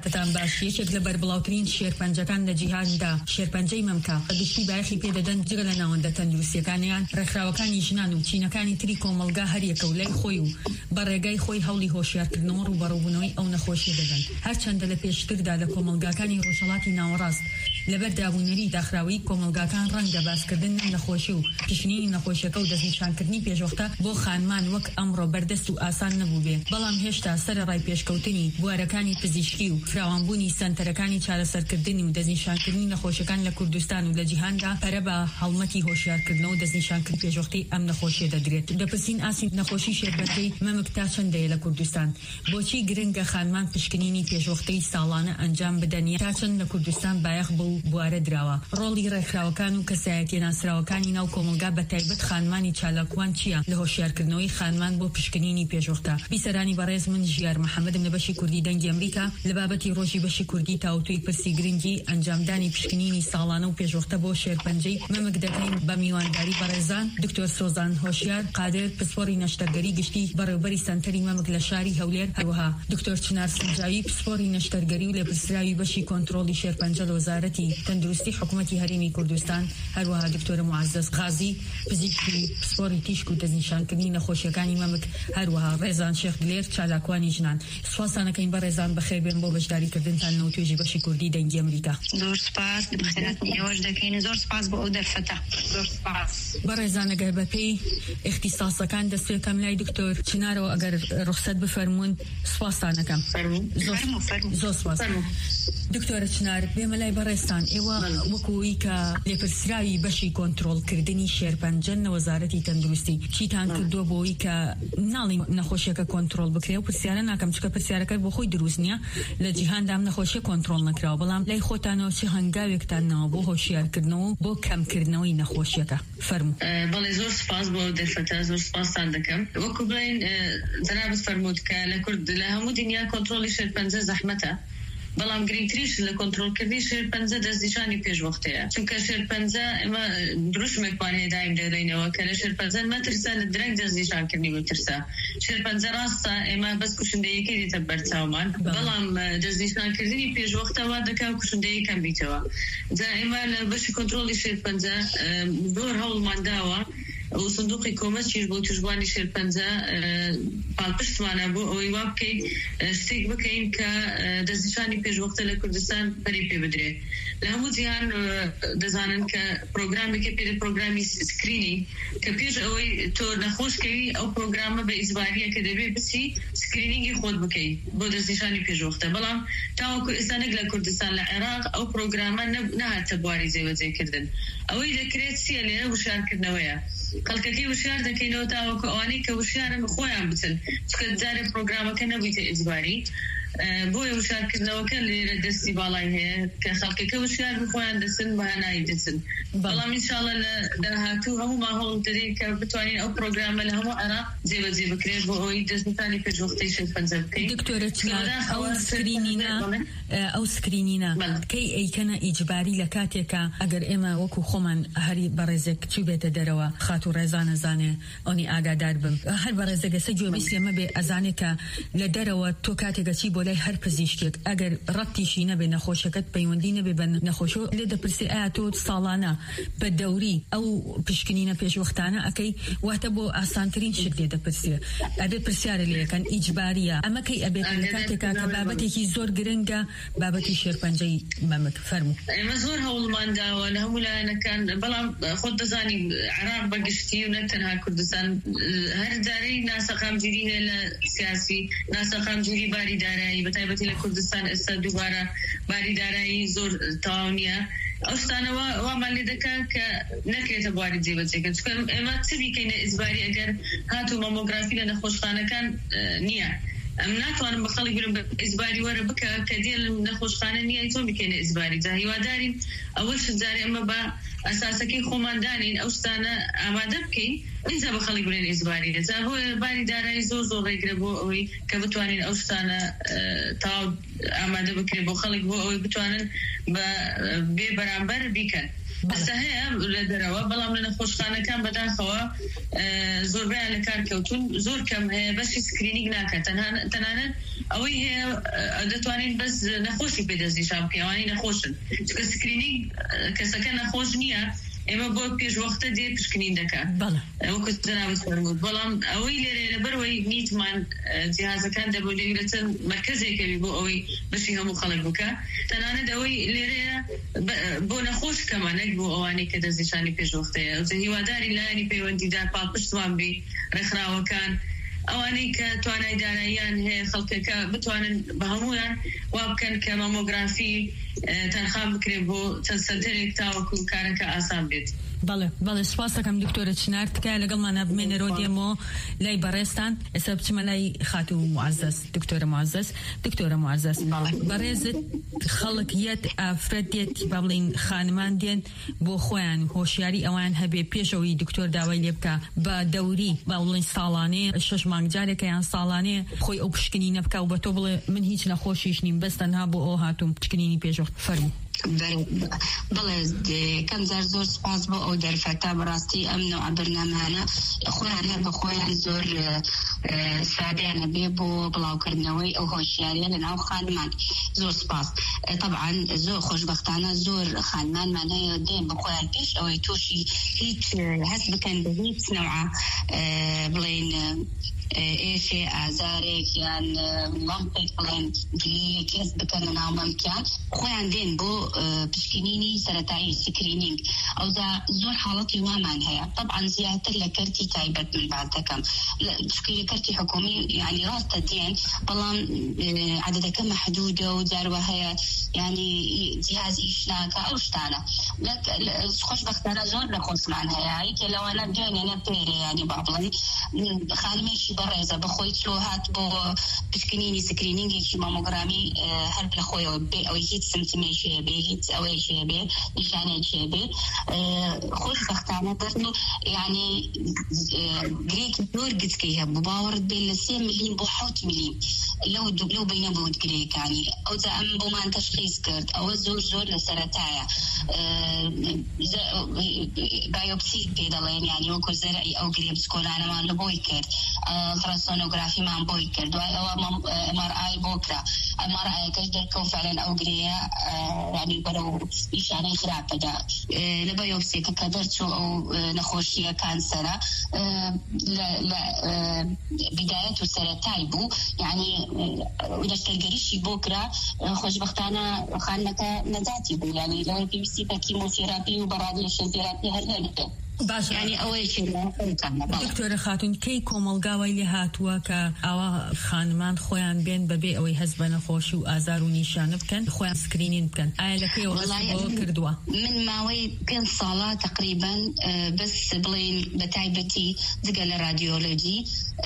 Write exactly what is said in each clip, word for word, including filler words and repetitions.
کاتتان باش یەکێک لە بەربڵاوترین شێرپەنجەکان لە جیهاندا شێرپەنجەی مەمکە گشتی بایەخی پێدەدەن جگە لە ناوەندە تەندروستیەکانیان ڕێکخراوەکانی ژنان و چینەکانی تری کۆمەلگا هەریەکە و لای خۆی و بەڕێگای خۆی هەوڵی هۆشیارکردنەوە و بەڕووبوونەوەی ئەو نەخۆشیە دەدەن هەرچەندە لە پێشتردا لە کۆمەلگاکانی ڕۆژهەڵاتی ناوەڕاست لەبەر دابوونەری داخراوی کۆمەلگاکان ڕەنگە باسکردن نەخۆشی و پشکنینی نەخۆشیەکە و دەستنیشانکردنی پێشوەختە بۆ خانمان وەک ئەمڕۆ بەردەست و ئاسان نەبوو بێ بەڵام هێشتا سەرەڕای پێشکەوتنی بوارەکانی پزیشکی و فراوانبوونی سەنتەرەکانی چارەسەرکردنی و دەستنیشانکردنی نەخۆشیەکان لە کوردستان و لە جیهاندا پەرە بە هەڵمەتی هۆشیارکردنەوە و دەستنیشانکردنی پێشوەختەی ئەم نەخۆشیە دەدرێت دەپرسین ئاسی نەخۆشی شێرپەنجەی مەمک تا چەندەیە لە کوردستان بۆچی گرنگە خانمان پشکنینی پێشوەختەی ساڵانە ئەنجام بدەن تا چەند لە کوردستان بایەخ بەو بوارە دراوە ڕۆڵی ڕێکخراوەکان و کەسایەتیە ناسراوەکانی ناو کۆمەلگا بەتایبەت خانمانی چالاکوان چییە لە هۆشیارکردنەوەی خانمان بۆ پشکنینی پێشوەختە بیسەرانی بەڕێز من ژیار محەممەدم لە بەشی کوردی دەنگی ئەمریکا لە بابەتی ڕۆژی بەشی کوردی تاوتوی پرسی گرنگی ئەنجامدانی پشکنینی ساڵانە و پێشوەختە بۆ شێرپەنجەی مەمک دەکەین بە میوانداری بەڕێزان دکتۆر سۆزان هۆشیار قادر پسپۆڕی نەشتەرگەری گشتی بەڕێوەبەری سەنتەری مەمک لە شاری هەولێر هەروەها دکتۆر چنار سنجاوی پسپۆڕی نەشتەرگەری و لێپرسراوی بەشی کۆنتڕۆڵی شێرپەنجە لە وەزارەتی تەندروستی حکوومەتی هەرێمی کوردستان هەروەها دکتۆر معزز غازی پزیشکی پسپۆڕی تیشک و دەستنیشانکردنی نەخۆشیەکانی مەمک هەروەها ڕێزان شێخ دلێر چالاکوانی ژنان سوپاسانەکەین بە ڕێزان بەخێر بێن بۆ بەشداریکردنتان لەو توێژی بەشی کوردی دەنگی ئەمریکا زۆر سپاس بەخێراتنی ئێوەش دەکەین زۆر سپاس بۆ ئەو دەرفەتە زۆر سپاس بە ڕێزان ئەگەر بەپێی اختصاسەکان دەستێکەم لای دکتۆر چنارەوە ئەگەر ڕوخسەت بفەرمونون سوپاسانەکەم زۆر سپاس دکتۆرە چنار بێمە لای بەڕێستان ئێوە وەکوی کە لێپرسراوی بەشی کۆنتڕۆڵکردنی شێرپەنجە لە وەزارەتی تەندروستی چیتان کردووە بۆی کە ناڵی نەخۆشیەکە کۆنتڕۆڵ بکرێ و پرسیارە ناکەم چکە پرسیارەکە بۆ خۆی دروست نییە لە جیهاندا ئەم نەخۆشیە کۆنتڕۆڵ نەکراوە بەڵام لای خۆتانەوە چی هەنگاوێکتانەوە بۆ هۆشیارکردنەوە بۆ کەمکردنەوەی نەخۆشیەکە فەرموو. بەڵێ زۆر سپاس بۆ دەرفەتە زۆر سپاسان دەکەم وەکو بڵێن جەنابەت فەرمووت کە لە کورد لە هەموو دنیا کۆنتڕۆڵی شێرپەنجە زەحمەتە بەڵام گرنگتریش لە کۆنتڕۆڵکردنی شێرپەنجە دەستنیشانی پێشوەختەیە چونکە شێرپەنجە ئێمە دروستمێکمان هەیە دایم دەڵێنەوە کە لە شێرپەنجە مەترسە لە درەنگ دەستنیشانکردنی مەترسە شێرپەنجە ڕاستە ئێمە بەس کوشندەیەکی دێتە بەرچاومان بەڵام دەستنیشانکردنی پێشوەختەوە دەکا کوشندەیە کەم بیتەوە جا ئێمە لە بەشی کۆنتڕۆڵی شێرپەنجە زۆر هەوڵمان داوە و صندوقی کۆمەچیش بۆ توشبوانی شێرپەنجە پاڵپشتمانە بۆ ئەوەی وا بکەین شتێک بکەین کە دەستنیشانی پێشوەختە لە کوردستان پەری پێ بدرێت لە هەموو جیهان دەزانن کە پرۆگرامێکە پێ پرۆگرامی سکرینی کە پێش ئەوەی تۆ نەخۆشکەوی ئەو پرۆگرامە بە ئیزباریە کە دەبێت بچی سکرینینگی خۆت بکەیت بۆ دەستنیشانی پێشوەختە بەڵام تاوەکو ئێستا نەک لە کوردستان لە عێراق ئەو پرۆگرامە نەهاتە بواری جێبەجێکردن ئەوەی دەکرێت چیە لێرە وشارکردنەوەیە خەڵکەکەی وشار دەکەینەوە تاوەکو ئەوانەی کە وشارن خۆیان بچن چکە جارێ پرۆگرامەکە نەبوویتە ئیجباری بۆیە وشارکردنەوەکە لێرە دەستی باڵای هەیە کە خەڵکەکە وشار بخۆیان دەچن بەهانایی دەچن بەڵام ئینشاڵڵا لە داهاتوو هەموومان هەوڵ دەدەین کە بتوانین ئەو پرۆگرامە لە هەموو عێراق جێبەجێ بکرێت بۆ ئەوەی دەستنیشانی پێشوەختەی شێرپەنجە بکەین. دکتۆرە چنار ئەو سکرینینە ئەو سکرینینە کەی ئەیکەنە ئیجباری لە کاتێکە ئەگەر ئێمە وەکو خۆمان هەری بەڕێزێک چی بێتە دەرەوە خات و ڕێزانە زانێ ئەوی ئاگادار بم هەر بەڕێزەگەسە گوێبیست ئێمە بێ ئەزانێت کە لە دەرەوە تۆ کاتێکە چی بۆ لای هەر پزیشکێک ئەگەر ڕەتیشی نەبێ نەخۆشەکەت پەیوەندی نەبێ بە نەخۆشە لێ دەپرسی ئایا تۆ ساڵانە بە دەوری ئەو پشکنینە پێشوەختانە ئەەکەی واتە بۆ ئاسانترین شت لێ دەپرسێ ئەبێ پرسیارە لێەکەن ئیجباریە ئەمەکەی ئەبێت لە کاتێکا کە بابەتێکی زۆر گرنگە بابەتی شێرپەنجەی مەمک فەرموو. ئێمە زۆر هەوڵمان داوە لە هەموو لایەنەکان بەڵام خۆت دەزانی عێراق بەگشتی و نەتەنها کوردستان هەر جارەی ناسەقامگیری هەیە لە سیاسی ناسەقامگیری باری دارایی بەتایبەتی لە کوردستان ئێستا دووبارە باری دارایی زۆر تەواو نییە ئەو شتانەوە وامان لێ دەکا کە نەکرێتە بواری جێبەجێکرد چکە ئێمە چ بیکەینە ئیجباری ئەگەر هاتوو مەمۆگرافی لە نەخۆشخانەکان نییە ئەم ناتوانم بە خەڵک برم بە ئیجباری وەرە بکە کە دێ لە نەخۆشخانە نییە تۆ بکەینە ئیجباری جا هیوادارین ئەوەل شت جارێ ئەمە بە ئەساسەکەی خۆمان دانین ئەو شتانە ئامادە بکەین اینجا بە خەڵک برێن ئیجباری دەجا بۆ باری دارایی زۆر زۆر ڕێگرە بۆ ئەوەی کە بتوانین ئەو شتانە تاو ئامادە بکرێت بۆ خەڵک بۆ ئەوەی بتوانن بە بێ بەرامبەر بیکەن بس هي لدروا بلام لنا خوشخانة كان بداخوا زور بيع لكاركوتون زور كم هي بس سكرينينج ناكا تنها تنانا أوي هي دتوانين بس نخوشي بدزي شامبيون يعني نخوشن سكرينينج كسكن نخوشنيا اما بو بيج وقت دي بشكنين دكا بلا وكنت انا بتفرمود بلام اوي لي لبروي نيت مان جهاز كان دبو ليلتن مركزي كبي بو اوي باش هم خلق بكا تنانا دوي لي بو نخوش كمان بو اواني كذا زيشاني بيج وقت زي هو داري لا يعني بي وانتي دار باش توان بي رخرا وكان اواني كتوانا داريان هي خلقك بتوان بهمونا وابكن كماموغرافي تنخام بكريبو تسلتريك تاوكو كاركا آسان بيت بله بله سپاسەکەم دکتۆرە چنار تکایە لەگەڵمانە بمێنەرەوە دێمەوە لای بەڕێستان ئێستا بچمە لای خاتو معزز دکتۆرە معزز دکتۆرە معزز بەڕێزت خەڵک یەت ئافرەت دێت با بڵین خانمان دێن بۆ خۆیان هۆشیاری ئەوان هەبێ پێشەوەی دکتۆر داوای لێ بکە بە دەوری با بڵین ساڵانەیە شەش مانگ جارێکە یان ساڵانەیە خۆی ئەو پشکنینە بکە و بە تۆ بڵێ من هیچ نەخۆشیش نیم بەس تەنها بۆ ئەو هاتووم پشکنینی پێشەوە فەرموو بله كم زار زور سپاس بو او در فتا براستی امن و برنامهانا خویان بخویان زور سادیان بی بو بلاو کردنوی او هوشیاریان لناو خانمان زور سپاس طبعا زور خوشبختانه زور خانمان معناه دين بخویان پیش او توشي هیچ هس بکن به هیچ نوعه بلين ايش ازارك يعني منطق بلين جلي كيس بكن ناو ممكن خويان دين بو بشكينيني سرطاني سكرينينج او ذا زور حالتي وامان هي طبعا زياده لكرتي تايبت من بعد كم تشكيل كرتي حكومي يعني راس الدين بلان عدد كم محدوده ودار هي يعني جهاز اشلاك او شتانا لك خوش بختار زور لخص معناها هي لو انا دين انا بيري يعني بابلي خانميش برزه بخويت له هات بو بشكنيني سكرينينج شي ماموغرامي هل بلخوي او هيت سمتمي شي بي هيت او شي بي نشانه شي بي خوش بختانه برضو يعني جريك دور قد كيها بباور بين سيم مليون بوحوت مليون لو لو بين بود جريك يعني او ذا ام بو ما تشخيص كرت او زور زور لسرطايا بايوبسي بيدلين يعني وكل زرعي او قريب سكول انا ما لبوي كرت التراسونوغرافي ما بوي كرت او ام ار اي بوكرا ام ار اي كجدر كو فعلا او قريا يعني برو نشانه خراب بدا لبايوبسي كقدرت او نخوشيه كانسرا لا لا بدايته سرطايبو يعني ولا تلقريشي بوكرا خوشبختانه خانك نزاتي بو يعني لو بي سي كيموثيرابي وبراديشن ثيرابي هالهبه باش يعني أول شيء دكتورة خاتون كي كوملگاوی لی هاتوا که آوا خانمان خویان بین ببی اوی حزب نخوشی و آزار و نیشان بکن خویان سکرینین بکن آیا لکی و حسب کردوا من ماوی بين صالة تقريبا بس بلين بتايبتي دقل راديولوجي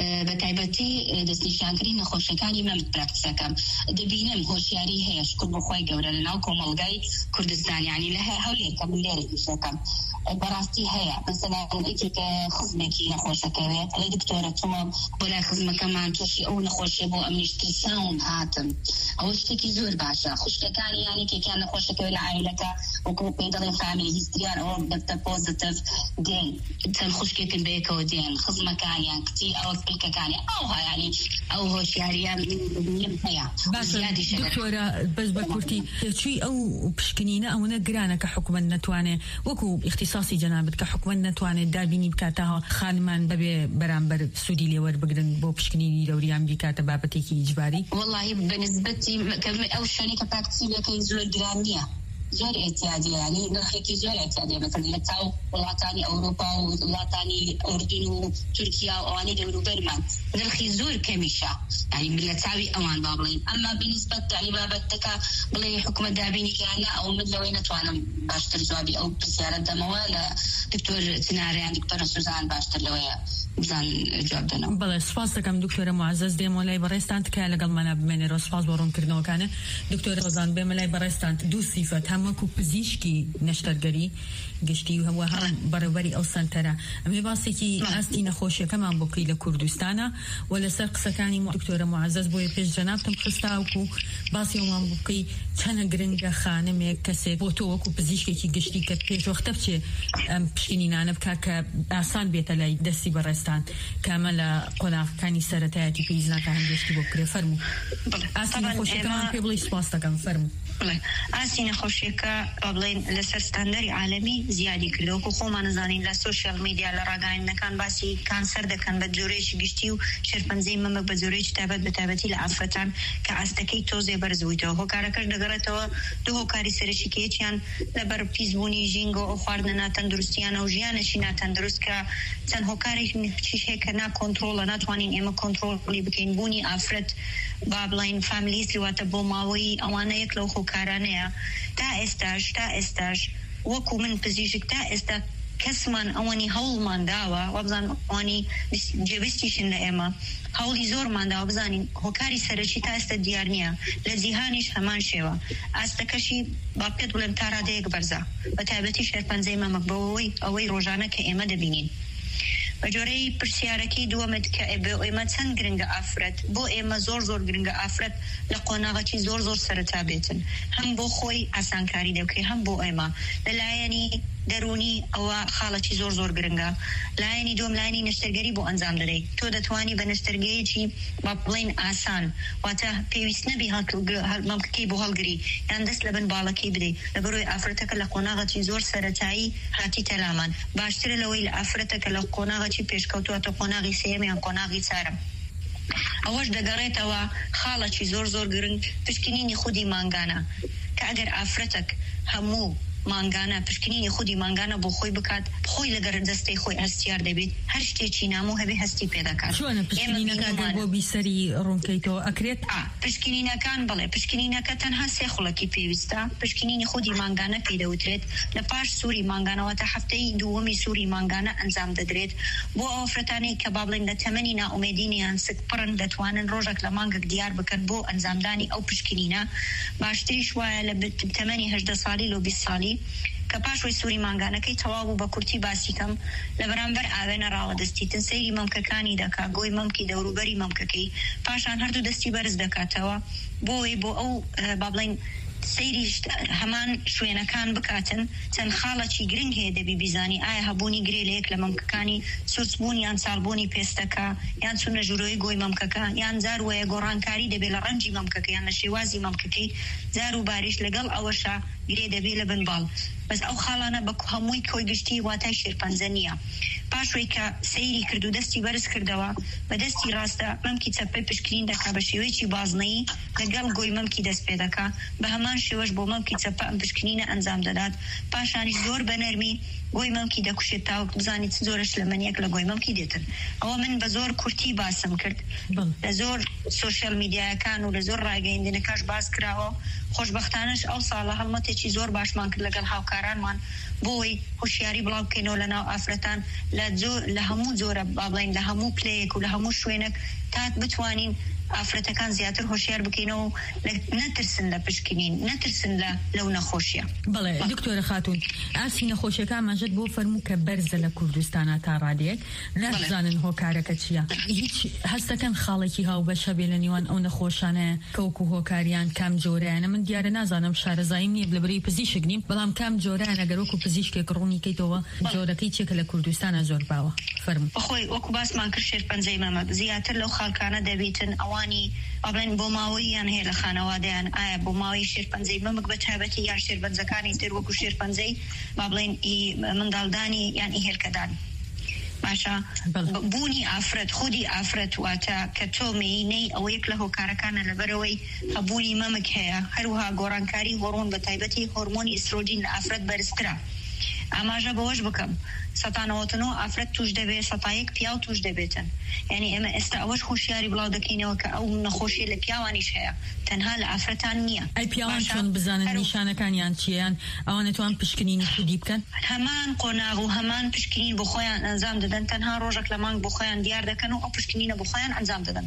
بتايبتي دس نشانكرين نخوشكاني ما متبراكتساكم دبينم هوشياري هي شكل بخوي قولا لنا كوملگاي كردستان يعني لها هولي كم ليري نشاكم براستي هي مثلا انت كخزمكي نخوشكاوي على دكتوره ثم بلا خزمه كمان تشي او نخوش بو امنيشتريساون هاتم او اشتكي زور باشا خوشكاني يعني كي كان نخوشكاوي لعائلته وكو بيدل فاميلي هيستريان او دكتور بوزيتيف دين تنخوشكي كن بيكو دين خزمه كان يعني كتي او كلك كان او يعني او هو شاريا من هيا بس دكتوره بس بكورتي شي او بشكنينا او نقرانا كحكم نتوانه وكو اختصاصي جنابت كحكم نتوانه دابيني بكاتها خانمان ببي برامبر سودي لي ور بقدن بو بشكنيني دوري امريكا تبابتي اجباري والله بالنسبه كم او شركه براكتسي لكن زول دراميه زور اعتيادي يعني نخيكي زور اعتيادي مثلا لتاو ولاطاني أوروبا ولاطاني أردن وتركيا وأواني دولو برمان نرخي زور كميشا يعني بلتاوي أوان بابلين أما بالنسبة يعني بابتك بلي حكومة دابيني كهلا أو مدلوين توانا باشتر جوابي أو بسيارة دموة لا دكتور تناري يعني دكتور سوزان باشتر لويا بزن جواب دنا بله سپاس دکم دکتور معزز دیم ولای برستان که لقل منا بمنی رو سپاس برون کردن و کنه دکتور سوزان به ملای برستان دو صفت هم وەکو پزیشکی نەشتەرگەری گشتی و هەوە هەم بەڕێوەبەری ئەو سەنتەرە ئەمێ باسێکی ئاستی نەخۆشیەکەمان بۆکەی لە کوردستانە و لەسەر قسەکانی دکتۆرە معەزەز بۆیە پێش جەنابتم خستاوکو باسی ئەومان بکەی چەنە گرنگە خانمێک کەسێک بۆ تۆ وەکو پزیشکێکی گشتی کە پێش وەختە بچێ ئەم پشکنینانە بکە کە ئاسان بێتە لای دەستی بەڕێستان کامە لە قۆناغەکانی سەرەتایەتی پێویستناکە هەنگشتی بۆ بکرێ فەرموو. ئاستی نەخۆشیەکەمان پێ بڵێ سوپاس دەکەم فەرموو. ئاستی نەخۆشیەکە بڵێن لەسەر ستاندەری عالەمی زیادی کردەوە و خۆمان نزانین لە سوشیال میدیا لە ڕاگەیاندنەکان باسی کانسەر دەکەن بە جۆرەیەکی گشتی و شێرپەنجەی مەمەک بە جۆرەیەکی تایبەت بە تایبەتی لە ئافرەتان کە ئاستەکەی تۆزێ بەرزبوویتەوە. هۆکارەکەش دەگەڕێتەوە دوو هۆکاری سەرەکیەکە یەکیان لەبەر پیسبوونی ژینگ و ئەو خواردنە ناتەندروستیانە و ژیانەشی ناتەندروست کە چەند هۆکارێکیش هەیە کە ناکۆنترۆڵە ناتوانین ئێمە کۆنترۆڵی بکەین. بوونی ئافرەت با بڵین فامیلیستی واتە بۆ ماوەی ئەوانە یەک لەو هۆکارانەیە. تا ئێستاش تا ئێستاش وەکو من پزیشک تا ئێستا کەسمان ئەوانی هەوڵمان داوە وابزان ئەوانی جێویستیشن لە ئێمە هەوڵی زۆرمان داوە بزانین هۆکاری سەرەکی تا ئێستا دیار نییە. لە جیهانیش هەمان شێوە. ئاستەکەشی با پێت بڵێم تا ڕادەیەک بەرزە بە تایبەتی شێرپەنجەی مەمەک بەوەی ئەوەی ڕۆژانە کە ئێمە دەبینین. بە جۆرەی پرسیارەکەی دووەمت کە ئێمە چەند گرنگە ئافرەت بۆ ئێمە زۆر زۆر گرنگە ئافرەت لە قۆناغەکی زۆر زۆر سەرەتا بێتن هەم بۆ خۆی ئاسانکاری دەکەی هەم بۆ ئێمە لەلایەنی دەرونی ئەوە خاڵەکی زۆر زۆر گرنگە. لایەنی دوم لایەنی نەشتەرگەری بۆ ئەنجام دەدەی. تۆ دەتوانی بە نەشتەرگەیەکی با بڵێن ئاسان واتە پێویست نەبی مەمکەکەی بۆ هەڵگری یان دەست لە بن باڵەکەی بدەیت لەبەرەوەی ئافرەتەکە لە قۆناغەکی زۆر سەرەتایی هاتی تەلامان باشترە لەوەی لە ئافرەتەکە لە قۆناغەکی پێشکەوتووەتە قۆناغی سێم یان قۆناغی چارەم. ئەوەش دەگەڕێتەوە خاڵەکی زۆر زۆر گرنگ پشکنینی خودی مانگانە کە ئەگەر ئافرەتەک هەموو مانگانە پشکنینی خودی مانگانە بۆ خۆی بکات خۆی لەگەر دەستەی خۆی هەستیار دەبێت هەر شتێکی نامۆ هەبێ هەستی پێ دەکات. چۆنە پشکنینەکان بۆ بیسەری ڕوونکەیتەوە ئەکرێت؟ پشکنینەکان بڵێ پشکنینەکە تەنها سێ خوڵەکی پێویستە. پشکنینی خودی مانگانە پێدەوترێت لە پاش سووری مانگانەوە تا هەفتەی دووەمی سووری مانگانە ئەنجام دەدرێت بۆ ئەو ئافرەتانەی کە با بڵێن لە تەمەنی ناومێدینیان سک پڕن دەتوانن ڕۆژێک لە مانگێک دیار بکەن بۆ ئەنجامدانی ئەو پشکنینە. باشتریش وایە لە تەمەنی هەژدە ساڵی لۆ بیست ساڵی کە پاشوی سووری مانگانەکەی تەواو بوو بە کورتی باسی کەم لە بەرامبەر ئاوێنە ڕاوە دەستیتن سەیری مەمکەکانی دەکات گۆی مەمکی دەوروبەری مەمکەکەی پاشان هەردوو دەستی بەرز دەکاتەوە بۆی بۆ ئەو با بڵێن سەیری هەمان شوێنەکان بکاتن. چەند خاڵەکی گرنگ هەیە دەبی بیزانی ئایا هەبوونی گرێ لە یەک لە مەمکەکانی سوچبوون یان ساڵبوونی پێستەکە یان چونە ژوورۆی گۆی مەمکەکە یان جار وەیە گۆڕانکاری دەبێت لە ڕەنجی مەمکەکە یان لە شێوازی مەمکەکەی جار و باریش لەگەڵ ئەوەشە گرێ دەبێت لە بنباڵ. بەس ئەو خاڵانە بە هەمووی کۆی گشتی واتای شێرپەنجە نییە. پاشوی کە سەیری کرد و دەستی بەرز کردەوە بە دەستی ڕاستە مەمکی چەپەی پشکنین دەکا بە شێوەیەکی بازنەیی لەگەڵ گۆی مەمکی دەست پێ دەکا بە هەمان شێوەش بۆ مەمکی چەپە ئەم پشکنینە ئەنجام دەدات. پاشانی زۆر بە نەرمی گۆی مەمکی دەکوشێت تاوەک بزانیت زۆرش لە منیەک لە گۆی مەمکی دێتن. ئەوە من بە زۆر کورتی باسم کرد لە زۆر سوشیال میدیایەکان و لە زۆر ڕاگەیاندنەکەش باس کراوە. خۆشبەختانەش ئەو ساڵە هەڵمەتێکی زۆر باشمان کرد لەگەڵ هاوکارانمان بۆی هوشیاری بڵاو بکەینەوە لە ناو ئافرەتان لە هەموو جۆرە با بڵین لە هەموو پلەیەک و لە هەموو شوێنێک تا بتوانین ئافرەتەکان زیاتر هۆشیار بکەینەوە نەترسن لە پشکنین نەترسن لە لەو نەخۆشیە. بەڵێ دکتۆرە خاتون ئاسی نەخۆشیەکانمانژت بۆ فەرموو کە بەرزە لە کوردستانە تا ڕادێک نازانن هۆکارەکە چییە. هیچ هەستەکەن خاڵێکی هاوبەشە بێ لە نێوان ئەو نەخۆشانەیە کەوکو هۆکاریان کام جۆرەیانە. من دیارە نازانم شارەزایی نییە لەبەرەوەی پزیشک نیم بەڵام کام جۆرەیان ئەگەر وەکو پزیشکێک ڕوونیکەیتەوە جۆرەکەی چێکە لە کوردستانە زۆر باوە فەرموو. بەخۆی وەکو باسمان کرد شێرپەنجەی مەمەک زیاتر لەو خاڵکانە دەبێتن ئەوانی ئەڵێن بۆ ماوەیان هەیە لە خانەوادەیان ئایا بۆ ماوەی شێرپەنجەی مەمک بە تایبەتی یان شێرپەنجەکانی تر وەکو شێرپەنجەی با بڵێن منداڵدانی یان ئیهێلکەدانی. باشە بوونی ئافرەت خودی ئافرەت واتە کە تۆ مێینەی ئەوە یەک لە هۆکارەکانە لەبەرەوەی هەبوونی مەمک هەیە هەروها گۆڕانکاری هۆڕمۆن بە تایبەتی هۆرمۆنی ئیسترۆجین لە ئافرەت بەرزترە. ئاماژە بەوەش بکەم سەتانەوەتنەوە ئافرەت توش دەبێت سەتایەک پیاو توش دەبێتن. یعنی ئێمە ئێستا ئەوەش هوشیاری بڵاو دەکەینەوە کە ئەو نەخۆشیە لە پیاوانیش هەیە تەنها لە ئافرەتان نییە. ئەی پیاوان چۆن بزانن نیشانەکانیان چیان ئەوان نەتوان پشکنینی خودی بکەن؟ هەمان قۆناغ و هەمان پشکنین بۆ خۆیان ئەنجام دەدەن تەنها ڕۆژێک لە مانگ بۆ خۆیان دیار دەکەن و ئەو پشکنینە بۆ خۆیان ئەنجام دەدەن.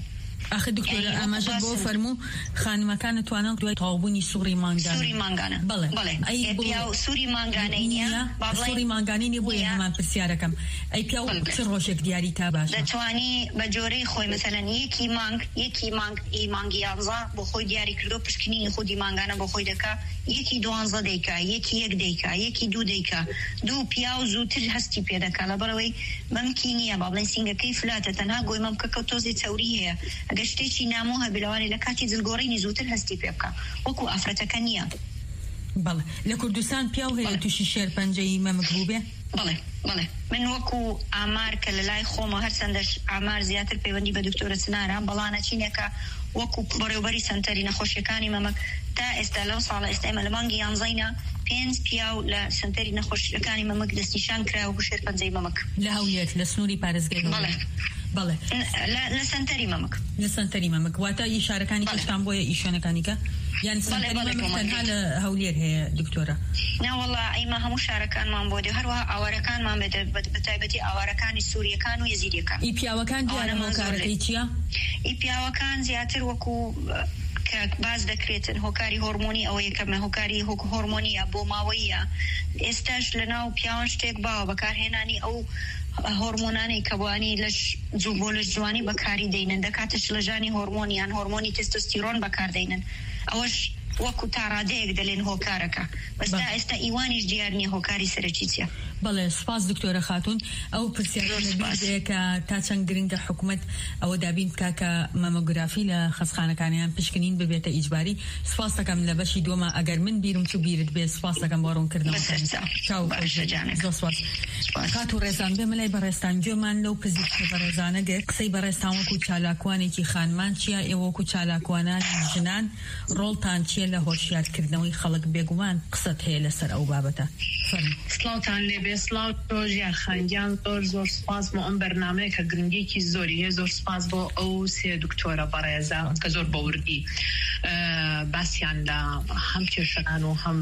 آخه دکتۆر ئاماژە بۆ فەرموو خانمەکان توانن دوای تەواوبوونی سووری مانگانە سووری مانگانە بەڵێ ئەی پیا و سووری مانگانەی نییە سووری مانگانی نیە بۆیە هەمان پرسیارەکەم ئەی پیا و چ ڕۆژێک دیاری تا باشە دەتوانی بە جۆرەی خۆی مەسەلەن یەکی مانگ یەکی مانگ ئی مانگی یانزە بۆ خۆی دیاری کردو پشکنینی خودی مانگانە بۆ خۆی دەکا یەکی دوانزە دەیکا یەکی یەک دەیکا یەکی دوو دەیکا دوو پیا و زووتر هەستی پێ دەکا لەبەرەوەی مەمکی نییە با بڵێن سینگەکەی فلاتە تەنها گۆی مەمکەکە تۆزی چەوری هەیە ئەگە شتێکی نامۆ هەبێ لەوانەیە لە کاتی دڵگۆڕینی زووتر هەستی پێ بکە وەکو ئافرەتەکە نییە. بەڵێ لە کوردستان پیاو هەیە تووشی شێرپەنجەی مەمک بوو بێ؟ بەڵێ بەڵێ من وەکو ئامار کە لە لای خۆمە هەرچەندەش ئامار زیاتر پەیوەندی بە دکتۆرە چنارە بەڵانە چینێکە وەکو بەڕێوەبەری سەنتەری نەخۆشیەکانی مەمک تا ئێستا لەو ساڵە ئێستا ئێمە لە مانگی یانزەینە پێنج پیاو لە سەنتەری نەخۆشیەکانی مەمک دەستنیشان کراوە بۆ شێرپەنجەی مەمک لە هەولێر لە سنووری پارێزگای بەڵێ بەڵێ لە سەنتەری مەمک لە سەنتەری مەمک واتە ئیشارەکانی کەشتان بۆیە ئیشانەکانیکە یان سەنتەری مەمک تەنها لە هەولێر هەیە دکتۆرە؟ ناوەڵا ئەیمە هەموو شارەکانمان بۆ دێ هەروەها ئاوارەکانمان بێت بە تایبەتی ئاوارەکانی سووریەکان و یەزیدیەکان. ئی پیاوەکان دیارە هۆکارەکەی چییە؟ ئی پیاوەکان زیاتر وەکو کە باز دەکرێتن هۆکاری هۆرمۆنی ئەوەیە کە هۆکاری هۆرمۆنیە بۆ ماوەیە ئێستاش لەناو پیاوان شتێک باوە بەکارهێنانی ئەو هۆرمۆنانەی کە بوانی لەش جوو بۆ لەش جوانی بەکاری دەینن دەکاتش لە ژانی هۆرمۆنیان هۆرمۆنی تستۆستیرۆن بەکاردەینن ئەوەش وەکو تاڕادەیەک دەلێن هۆکارەکە بەستا ئێستا ئیوانیش دیار نییە هۆکاری سەرەکی چیە. بەڵێ سپاس دکتۆرە خاتون ئەو پرسیارەیە کە تا چەند گرنگە حکوومەت ئەوە دابین بکا کە مەمۆگرافی لە خەستخانەکانیان پشکنین ببێتە ئیجباری. سپاس دەکەم لە بەشی دووەمە ئەگەر من بیرم چوو بیرت بێ سپاس دەکەم بۆ ڕوونکردنەوە. خات و ڕێزان بێ مەلای بەڕێستان گوێمان لەو پزیشکی بەڕێزانە گرت قسەی بەڕێستان وەکو چالاکوانێکی خانمان چییە ئێوە وەکو چالاکوانان ژنان ڕۆڵتان چییە لە هۆشیارکردنەوەی خەڵک بێگومان قسەت هەیە لەسەر ئەو بابەتە؟ سڵاوتان لێبێ سڵاو تۆ ژیان خانگیان زۆر زۆر سپاس بۆ ئەم بەرنامەیە کە گرنگێکی زۆری هەیە زۆر سپاس بۆ ئەو سێ دکتۆرە بەڕێزە کە زۆر بەوردی باسییان لە هەم کێشەکان و هەم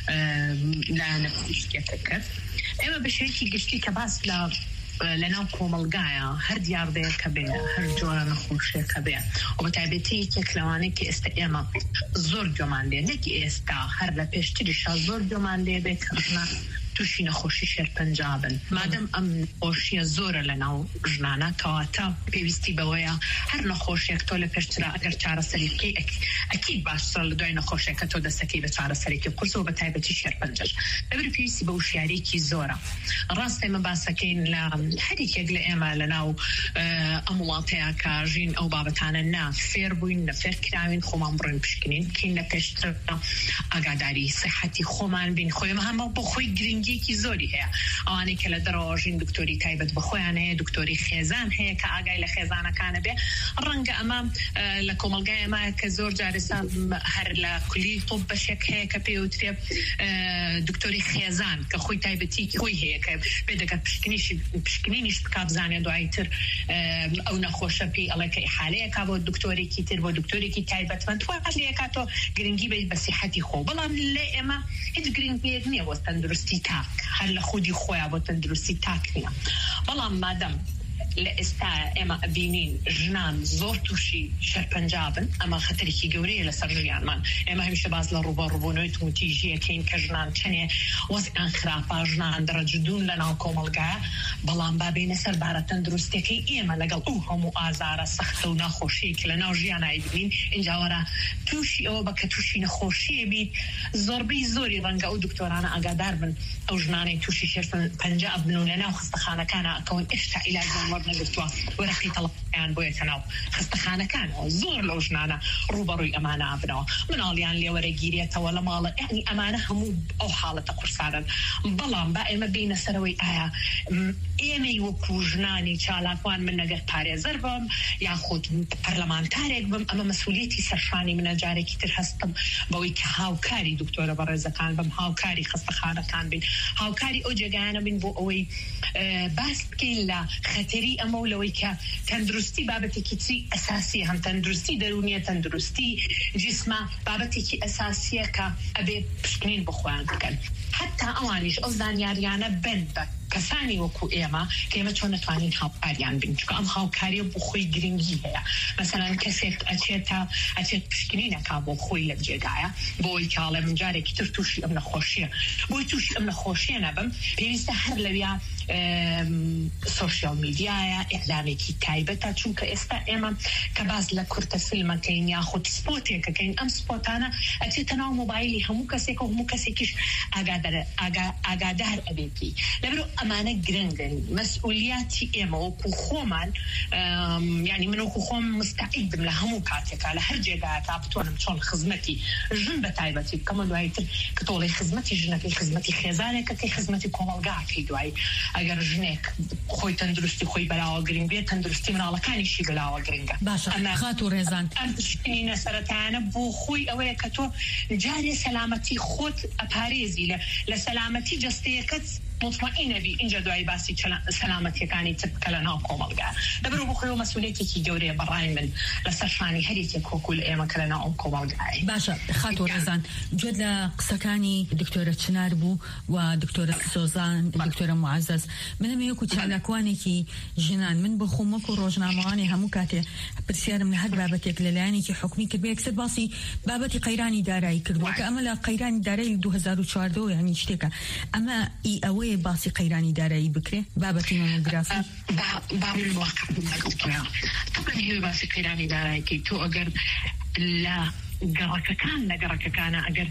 لایەنە پزیشکیەکە کرد. ئێمە بە شێوەیەکی گشتی کە باس لە لەناو کۆمەڵگایە هەر دیاردەیەکە بێ هەر جۆرە نەخۆشیەکە بێ و بە تایبەتی یەکێک لەوانەیە کە ئێستا ئێمە زۆر گوێمان لێ نەکی ئێستا هەر لە پێشتریشا زۆر گوێمان لێ بێ کە تووشی نەخۆشی شێرپەنجا بن مادەم ئەم نەخۆشیە زۆرە لەناو ژنانە کەواتە پێویستی بەوەیە هەر نەخۆشیەک تۆ لە پێشترا ئەگەر چارەسەری بکەی ئەکید باشترە لە دوای نەخۆشیەکە تۆ دەستەکەی بە چارەسەرێکی بکوسەوە بە تایبەتی شێرپەنجەش لەبەر پێویستی بە وشیارێکی زۆرە. ڕاست ئێمە باسەکەین لە هەرێکێک لە ئێمە لەناو ئەم وڵاتەیە کە ژین ئەو بابەتانە نا فێر بووین لە فێر کراوین خۆمان بڕین پشکنین بکەین لە پێشتر ئاگاداری سەحەتی خۆمان بین خۆیمە هەمە بۆ خۆی گرنگیەکی زۆری هەیە ئەوانەی کە لە دەڕۆژین دکتۆری تایبەت بەخۆیان هەیە دکتۆری خێزان هەیە کە ئاگای لە خێزانەکانە بێ ڕەنگە ئەمە لە کۆمەلگای ئەمە کە زۆر جارێستا هەر لە کولی تۆپ بەشێک هەیە کە پێوترێ دکتۆری خێزان کە خۆی تایبەتیکی خۆی هەیە کە بێدەگەر پشکنیشی پشکنینیش بکا بزانێ دوایتر ئەو نەخۆشە پێی ئەڵێ کە ئیحالەیەکا بۆ دکتۆرێکی تر بۆ دکتۆرێکی تایبەتمەند واز لێکاتۆ گرنگی بێت بە سیحەتی خۆ بەڵام لێ ئێمە هیچ گرنگیەک نییە بۆ تەندروستی تاک هەر لە خودی خۆیان بۆ تەندروستی تاک نییە بەڵام مادەم لە ئێستا ئێمە ئەبینین ژنان زۆر تووشی شێرپەنجابن ئەمە خەتەرێکی گەورەیە لەسەر ژیانمان. ئێمە هەمیشە باز لە ڕوبەڕووبوونەوەی توتیژیەکەین کە ژنان چەنێ وەزعیان خراپە ژنان دەرەجدون لەناو کۆمەڵگایە بەڵام با بینە سەر بارە تەندروستیەکەی ئێمە لەگەڵ ئەو هەموو ئازارە سەختە و ناخۆشیەکی لەناو ژیانای ببین اینجا وەرە تووشی ئەوە بە کە تووشی نەخۆشیە بیت زۆربەی زۆری ڕەنگە ئەو دکتۆرانە ئاگادار بن ئەو ژنانەی تووشی شێرپەنجا بن و لەناو خستەخانەکانە ئەکەون ئێشتا عیلاجیان نەگرتووە وەرەقی تەڵەقیان بۆیە ناو خستەخانەکانەوە زۆر لەو ژنانە ڕوبەڕووی ئەمانە ئابنەوە مناڵیان لێوەرەگیرێتەوە لە ماڵە یعنی ئەمانە هەموو ئەو حاڵەتە قورسانن بەڵام با ئێمە بینە سەرەوەی ئایا ئێمەی وەکو ژنانی چالاکوان من نەگەر پارێزەر بم یاخود پەرلەمانتارێک بم ئەمە مەسئولیەتی سەرشانی منە جارێکی تر هەستم بەوەی کە هاوکاری دکتۆرە بەڕێزەکان بم هاوکاری خستەخانەکان بین هاوکاری ئەو جێگایانە بین بۆ ئەوەی باس بکەین لە خەتەری ئەمە و لەوەی کە تەندروستی بابەتێکی چی ئەساسی هەم تەندروستی دەرونیە تەندروستی جسمە بابەتێکی ئەساسیە کە ئەبێ پشکنین بخۆیان بکەن حتا ئەوانیش ئەو زانیاریانە بن بە کەسانی وەکو ئێمە کە ئێمە چۆن نتوانین هاوکاریان بین، چونکە ئەم هاوکاریە بۆ خۆی گرنگی هەیە. مەسەڵەن کەسێک ئەچێتە ئەچێت پشکنینەکە بۆ خۆی لە جێگایە، بۆی کاڵێ من جارێکی تر تووشی ئەم نەخۆشیە، بۆی تووشی ئەم نەخۆشیە نەبم، پێویستە هەر لەویا سۆشیال میدیایە ئیعلامێکی تایبەتە، چونکە ئێستا ئێمە کە باز لە کورتە فیلمەکەین یاخود سپۆتێکەکەین، ئەم سپۆتانە ئەچێتە ناو مۆبایلی هەموو کەسێک و هەموو کەسێکیش ئاگادار ئەبێتی. لەبەرەوە ئەمانە گرنگن، مەسئولیاتی ئێمە وەکو خۆمان، یعنی من وەکو خۆم مستعیدم لە هەموو کاتێکا لە هەر جێگایەکە بتوانم چۆن خزمەتی ژن بە تایبەتی بکەمە، دواییتر کە تۆڵی خزمەتی ژنەکەی، خزمەتی خێزانێکەکەی، خزمەتی کۆمەڵگاکەی، دوایی ئەگەر ژنێک خۆی تەندروستی خۆی بەراوە گرنگ بێت، تەندروستی مناڵەکانیشی بەراوە گرنگە. باشە خات و ڕێزان، ئەم پشتینە سەرەتایانە بۆ خۆی ئەوەیە کە تۆ جارێ سەلامەتی خۆت ئەپارێزی لە سەلامەتی جەستەیەکەت مطمئنە بی، اینجا دوای باسی سەلامەتیەکانی تر بکە لە ناو کۆمەڵگا. لەبەرەوە بۆ خۆیەوە مەسئولیەتێکی گەورەیە بەڕای من لەسەر شانی هەرێکێک کۆکو لە ئێمە کە لە ناو ئەم کۆمەڵگایە. باشە خات و ڕێزان، گوێت لە قسەکانی دکتۆرە چنار بوو و دکتۆرە سۆزان، دکتۆرە معەزەز. منم یەکو چالاکوانێکی ژنان، من بە خۆم وەکو ڕۆژنامەوانی هەموو کاتێ پرسیارم لە هەر بابەتێک لەلایەنێکی حکومی کرد، بە یەکسەر باسی بابەتی قەیرانی دارایی کردووە کە ئەمە لە قەیرانی دارایی دوو هەزار و چواردە یعنی شتێکە. ئەمە ئی ئەوەیە باسی قەیرانی دارایی بکرێ، بابەتی مامۆگرافی باوی واقع بووم. طبعا هێوی باسی قەیرانی داراییکەی تۆ ئەگەر لە گەڕەکەکان لە گەڕەکەکانە ئەگەر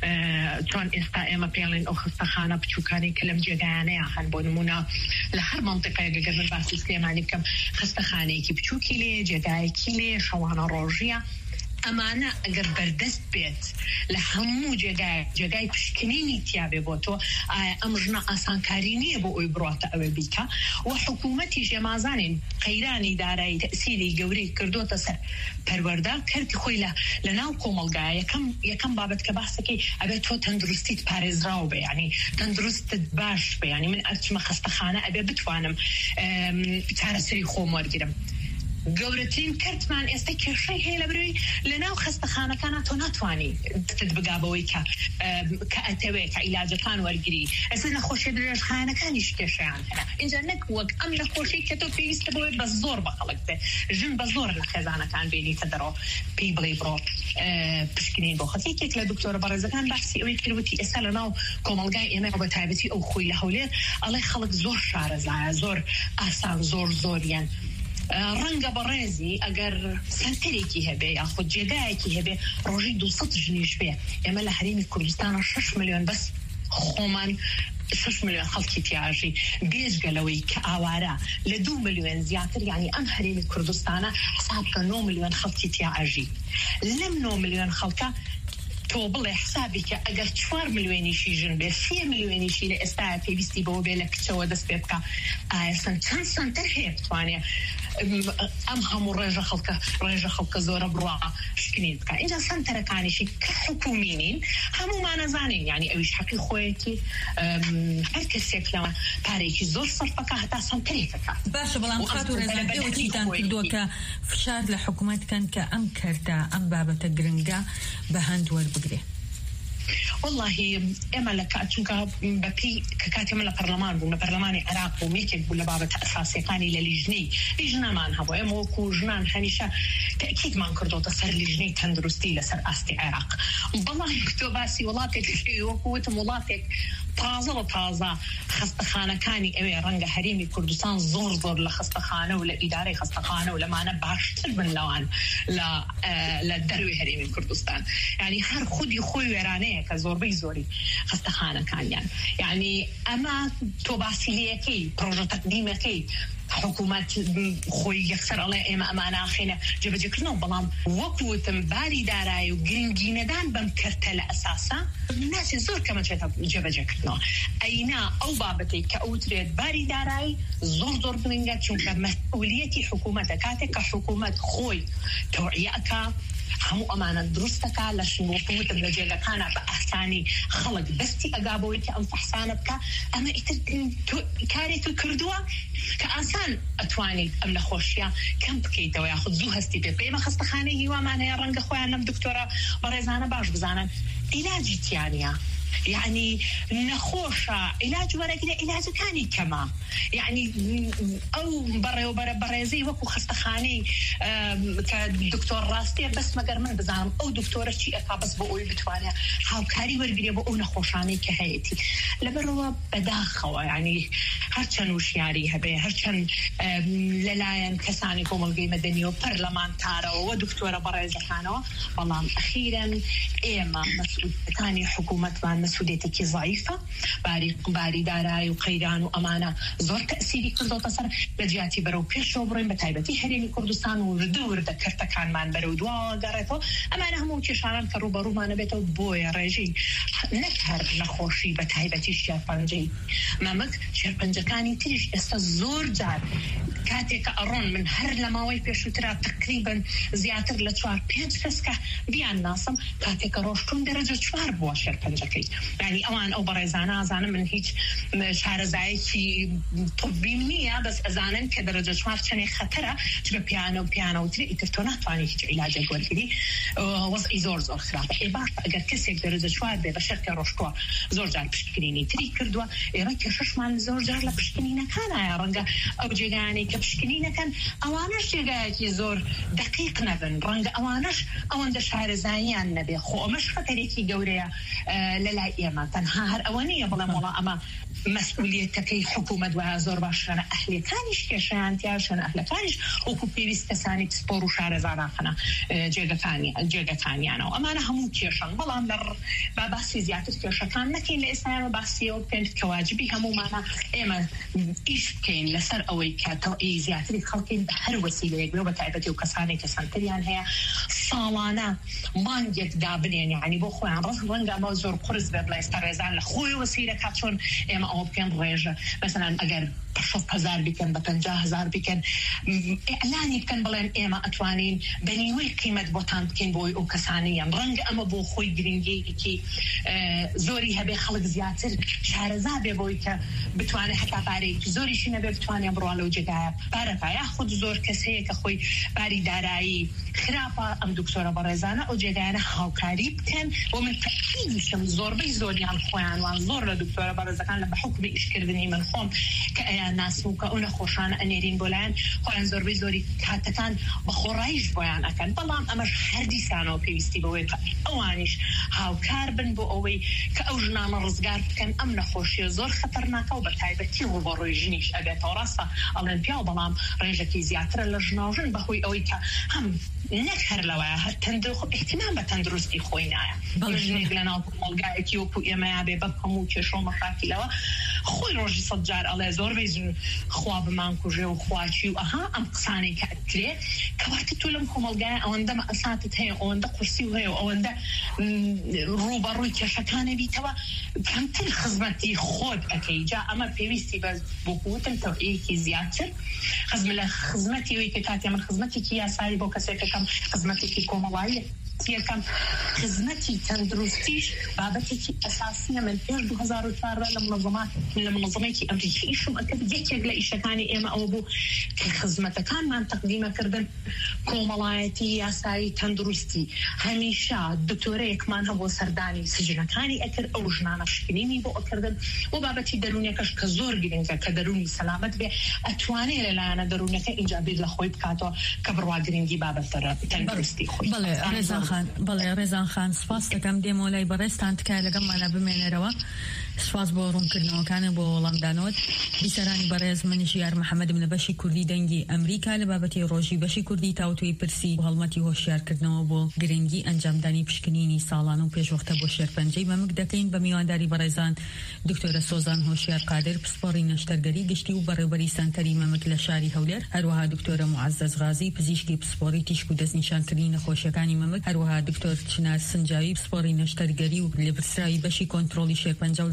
چۆن ئێستا ئێمە پێڵێن ئەو خستەخانە بچووکانی کە لەم جێگایانەیە هەن، بۆ نمونە لە هەر مەنتیقەیەک گەر من باسی سلێمانی بکەم، خستەخانەیەکی بچووکی لێ، جێگایەکی لێ، شەوانە ڕۆژیە، ئەمانە ئەگەر بەردەست بێت لە هەموو جێگای جێگای پشکنینی تیابێ بۆ تۆ، ئەم ژنە ئاسانکاری نییە بۆ ئەوی بڕاتە ئەوە بیکە. و حکوومەتی ژێمازانین قەیرانی دارایی تەسیری گەورەی کردوتە سەر پەروەردە کردی خۆی لە ناو کۆمەڵگایە. یەکەم یەکەم بابەت کە باسەکەی ئەبێت تۆ تەندروستیت پارێزراو بێ، ینی تەندروستت باش بێ، ینی من ئەرچمە خستەخانە ئەبێ بتوانم چارەسەری خۆم وەرگرم. گەورەترین کردمان ئێستا کێشەی هەیە لە بروی لە ناو خستەخانەکانە تۆ ناتوانی دەستت بگابەوەی کە کە ئەتەوێت کە عیلاجەکان وەرگری. ئەستا نەخۆشیە درێژخانەکانیش کێشەیان هەیە. اینجا نەک وەک ئەم نەخۆشی کە تۆ پێویستە بۆی بە زۆر بە خەڵک بێ، ژن بە زۆر لە خێزانەکان بێنیتە دەڕۆ پێی بڵێ بڕۆ پشکنین بۆ خەڵک. یەکێک لە دکتۆرە بەڕێزەکان باسی ئەوەی کردوتی ئێستا لە ناو کۆمەڵگای ئێمە بە تایبەتی ئەو خۆی لە هەولێر ئەڵێ خەڵک زۆر شارەزایە، زۆر ئاسان، زۆر زۆریان. ڕەنگە بەڕێزی ئەگەر سنتەرێکی هەبێ یاخود جێگایەکی هەبێ ڕۆژی دووسەد ژنیش بێ، ئێمە لە هەرێمی کوردستانە شەش ملیۆن بەس خۆمان شەش ملیۆن خەڵکی تیاژی بێژگەلەوەی کە ئاوارە لە دوو ملیۆن زیاتر، یعنی ئەم هەرێمی کوردستانە حساب کە نۆ ملیۆن خەڵکی تیاژی. لەم نۆ ملیۆن خەڵکە تۆ بڵێ حسابی کە ئەگەر چوار ملیۆنیشی ژن بێ، سێ ملیۆنیشی لە ئێستا پێویستی بەوە بێ لە کچەوە دەست پێ بکە، ئایا چەند سنتەر هەیە بتوانێ ئەم هەموو ڕێژە خەڵکە ڕێژە خەڵکە زۆرە بڕوا شکنین بکە. اینجا سنتەرەکانیشی کە حکومینین هەمومان نەزانین، یعنی ئەویش حەقی خۆیەتی هەر کەسێک لەوە پارێکی زۆر سەرفەکە هەتا سنتەرێکەکە. باشە، بەڵام خات و ڕێزان ئێوە چیتان کردووە کە فشار لە حکوومەت بکەن کە ئەم کەردە ئەم بابەتە گرنگە بە هەند وەربگرێ؟ والله ئێمە لە چونکە بەپی کە کاتی من لە پەرلەمان بووم، لە پەرلەمانی عێراق بووم، یەکێک بوو لە بابەتە ئەساسیەکانی لە لیژنەی لیژنەمان هەبوو. ئێمە وەکو ژنان هەمیشە تەکیدمان کردوتە سەر لیژنەی تەندروستی لەسەر ئاستی عێراق. بەڵام تۆ باسی وڵاتێک وەکو وتم وڵاتێک تازە و تازە خستەخانەکانی ئەوێ ڕەنگە هەرێمی کوردستان زۆر زۆر لە خستەخانە و لە ئیدارەی خستەخانە و لەمانە باشتر بن لەوان لە دەروی هەرێمی کوردستان. یعنی هەر خودی خۆی وێرانەیە کە زۆربەی زۆری خستەخانەکانیان. یعنی ئەمە تۆ باسیلەکەی پرۆژە تەقدیمەکەی حکوومەت خۆی یەکسەر ئەڵێ ئێمە ئەمانە ئاخێنە جێبەجێکردنەوە، بەڵام وەکوتم باری دارایی و گرنگینەدان بەم کەرتە لە ئەساسا ناچێت زۆر کەمە چێتە جێبەجێکردنەوە. ئەینا ئەو بابەتەی کە ئەوترێت باری دارایی زۆر زۆر گرنگە، چونکە مەسئولیەتی حکوومەتە. کاتێک کە حکوومەت خۆی تەوعیەکە هەموو ئەمانە دروستەکە لە شنووەکوتم لە جێگەکانە بە ئاسانی خەڵک دەستی ئەگابەوەی کە ئەم فەحسانە بکە، ئەمە ئیتر کارێک کردووە کە ئاسان ئەتوانیت ئەم نەخۆشیە کەم بکەیتەوە یاخود زوو هەستی پێ بکەی. ئێمە خستەخانەی هیوامان هەیە ڕەنگە خۆیان لەم دکتۆرە بەڕێزانە باش بزانن عیلاجی تیانە يعني نخوشة علاج ورقة علاج كاني كما يعني أو برا وبرا برازي وكو خستخاني كدكتور راستي بس ما قرمن بزعم أو دكتورة شيء بس بقول بتوانيا هاو كاري ورقة بقول نخوشاني كهيتي لبروا بداخوا يعني هرشان وشياري هبه هرشان للاين كساني كوم القيمة دنيو برلمان تارو ودكتورة برازي كانوا والله أخيرا إيما مسؤوليتاني حكومة مع مسؤوليتك ضعيفة باري باري داراي وقيران وأمانة زور تأثيري كردو تصر لجياتي برو بيشو برين بتايبتي هريني كردستان وردور ذكرت كان من برو دوا قريتو أمانة همو تشارن كرو برو ما نبيتو بويا رجي نكهر نخوشي بتايبتي الشربنجي مامك شربنجي كاني تيجي استا زور جار كاتيك أرون من هر لماوي بيشو ترى تقريبا زياتر لتوار بينج فسكة بيان ناسم كاتيك روشتون درجة شوار بوا شربنجي يعني أوان أو بريزانا أزانا من هيج شهر زايكي طبي منية بس أزانا كدرجة شوار تاني خطرة تبقى بيانو بيانو تري إتفتونات واني هيج علاج أقول كدي وضعي زور زور خرافة إيه باش أقر كسيك درجة شوار بي بشركة روشتوا زور جار بشكريني تري كردوا إيه رأيك شش مع زور جار لبشكريني كان يا رنجا أو جيغاني كبشكريني كان أوانش جيغاكي زور دقيق نبن رنجا أوانش أوان دشهر زايان نبي خو مش خطريكي قوريا آه للا إيما تنها هر أوانية بلا مولا أما مسؤوليتك حكومة وزور باشرنا أهلي كانش كشان تياشن أهل كانش وكوبي بيستساني سبورو شار زانا خنا جيغا ثانية جيغا ثانية أنا وأما أنا همو كيشان بلا مر باباسي زيادة كيشان كان لكن لإسلام باسي وكانت كواجبي همو معنا إما إيش كين لسر أوي كاتو إي زيادة خلقين بهر وسيلة يقولوا بتعبتي وكساني كسانتريان هي صالانة ما نجد دابنين يعني بوخوي عن رأس رنجا ما زور قرز ببلا يسترزان لخوي وسيلة كاتشون إما أو بكن ريجة مثلا أجر بشوف هزار بكن بتنجاه هزار بكن إعلاني بكن بلين إما أتوانين بنيوي قيمة بوتان بكن بوي وكسانيا رنج أما بوخوي جرينجي كي آه زوري هبي خلق زياتر شهر زابي بوي ك بتواني حتى باري زوري شنو بتواني بروالو جدايا بعرف ياخد زور كسية كخوي باري داراي خرافة أم دكتورة برزانة أو جدايا هاوكاري بكن ومن تأكيد شم زور بي زوري عن خوان وعن زور لدكتورة برزانة كان بحكم إشكردني من خوم كناس وكأنا خوشان أنيرين بولان خوان زور بي زوري حتى كان بخورايش بويان أكن طلعم أمش هردي سانو بيستي بوي أوانيش هاوكاربن بووي كأوجنا مرزقار كان أمن خوشي زور خطرناك وبتايبتي وبرويجنيش أبي توراسة أولمبيا وبلام رجكي زياتر اللجناجن بهوي أوي كهم نكهر لواها تندخ اهتمام بتندرستي خوينايا مجني لنا ملقاك يوكو إما ببقمو كشو مفاكي لوا خوي روجي صدجار الله زور بيزن خواب مانكو جو خواتي وأها أم قصاني كأكلي كواتي تولمكو ملقايا أو عندما أساتت هي أو عند قرسي وهي أو عند روبا روي كشكاني بيتوا كمتن خزمتي خود أكي جاء أما بيويستي بس بقوتن توئيكي زياتر خزم خزمتي ويكاتي من خزمتي كيا ساري بو كسيكا كم خزمتي كي كومواي كيا كم خزمتي تندرستيش بابتي أساسية من إيش دو هزار وثارة لمنظمات من المنظمات أمريكية إيشو أكيد يك يقلا إيش كاني إما أو بو كخزمته كان من تقديمه كردن كوموايتي يا ساري تندرستي هميشة الدكتورة كمان هو سرداني سجنا كاني أكر أو جنانا شكليني بو أكردن وبابتي دروني كش كزور جدًا كدروني سلامت به أتواني لا أنا دروني كإنجابي لخوي بكاتو كبرواجرينجي بابا ترى تندرستي خوي. بله رضا خان بله رضا خان سپاس لكم ديمولاي برستان تكاله كم على بمن روا سپاس بورون كرنا كان بولام دانود بسراني برز منشيار محمد بن بشي كردي دنجي أمريكا لبابتي روجي بشي كردي تاوتوي برسي وهالمتي هوشيار كرنا بو جرينجي أنجام داني بشكنيني سالانو بيش وقت بوشير بنجي بمقدكين بميوانداري برزان دكتورة سوزان هوشيار قادر بسپوري نشترگري گشتي وبربري سنتري ممكلا شاري هولير هروها دكتورة معزز غازي پزيشكي بسپوري تيشكو دزنشان كرين خوشيكاني ممك هروها دكتور چنار سنجاوي بسپوري نشترگري ولبرسراي بشي كنترولي شير بنجاو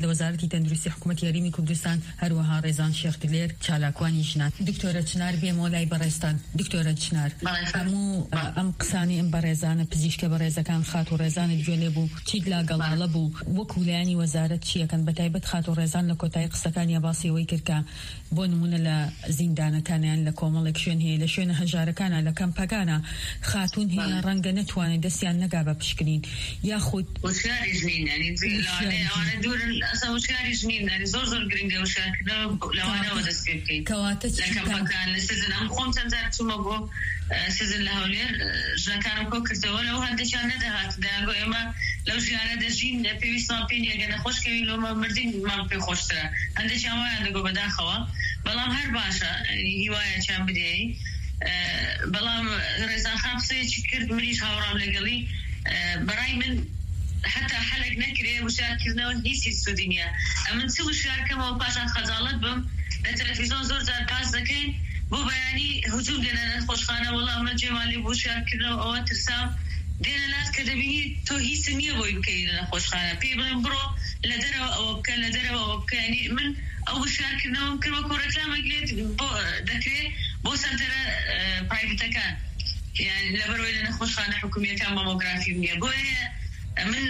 وەزارەتی تەندروستی حکوومەتی هەرێمی کوردستان هەروەها ڕێزان شێخ دلێر چالاکوانی ژنان. دکتۆرە چنار بێمەوە لای بەڕێستان. دکتۆرە چنار، هەموو ئەم قسانی ئەم بەڕێزانە پزیشکە بەڕێزەکان خات و ڕێزانت گوێ لێ بوو چیت لاگەڵاڵە بوو وەکو لایانی وەزارەت چیەکەن بەتایبەت خات و ڕێزان لە کۆتایی قسەکانی باسیەوەی کردکە بۆ نمونە لە زیندانەکانیان لە کۆمەڵێک شوێن هەیە لە شوێنە هەژارەکانە لە کەمپەکانە خاتون هەیە ڕەنگە نەتوانێت دەستیان نەگا بە پشکنین یاخود وشکاری ژنین ینی ئەوانە دوورن ئەسا وشکاری ژنین ینی زۆر زۆر گرنگە وشارکردنەوە لەوانەوە دەست پێ بکەیت کەواتە لە کەمپەکان لە سزن ئەم خۆم چەند جار چوومە بۆ سزن لە هەولێر ژنەکانم کۆ کردەوە لەو هەندێکیان نەدەهات دەیانگۆ ئێمە لەو ژیانە دەژین پێویستمان پێ نیە گەنە خۆشکەوی لۆمە مردین مان پێ خۆشترە هەندێکیان وایان دەگۆ بەداخەوە بەڵام هەر باشە هیوایەکیان بدەی بەڵام ڕێزان خان قسەیەکی کرد منیش هاوڕام لەگەڵی بەڕای من حتى حلق نكري وشاركنا ونيسي السودانية أمن سوي شاركة ما باشا خزالات بم التلفزيون زور زار باز ذكين بو بياني هجوم دينا خوشخانة والله من جمالي بو شاركنا أو ترسام دينا ناس كدبيني تو هي سنية بو يمكن لنا خوشخانة بيبلن برو لدرا أو كان لدرا أو كان يعني من أو شاركنا ممكن ما كورة كلام قلت بو ذكري بو سنترا برايفت كان يعني لبروي لنا خوشخانة حكومية كان ماموغرافي مني بو من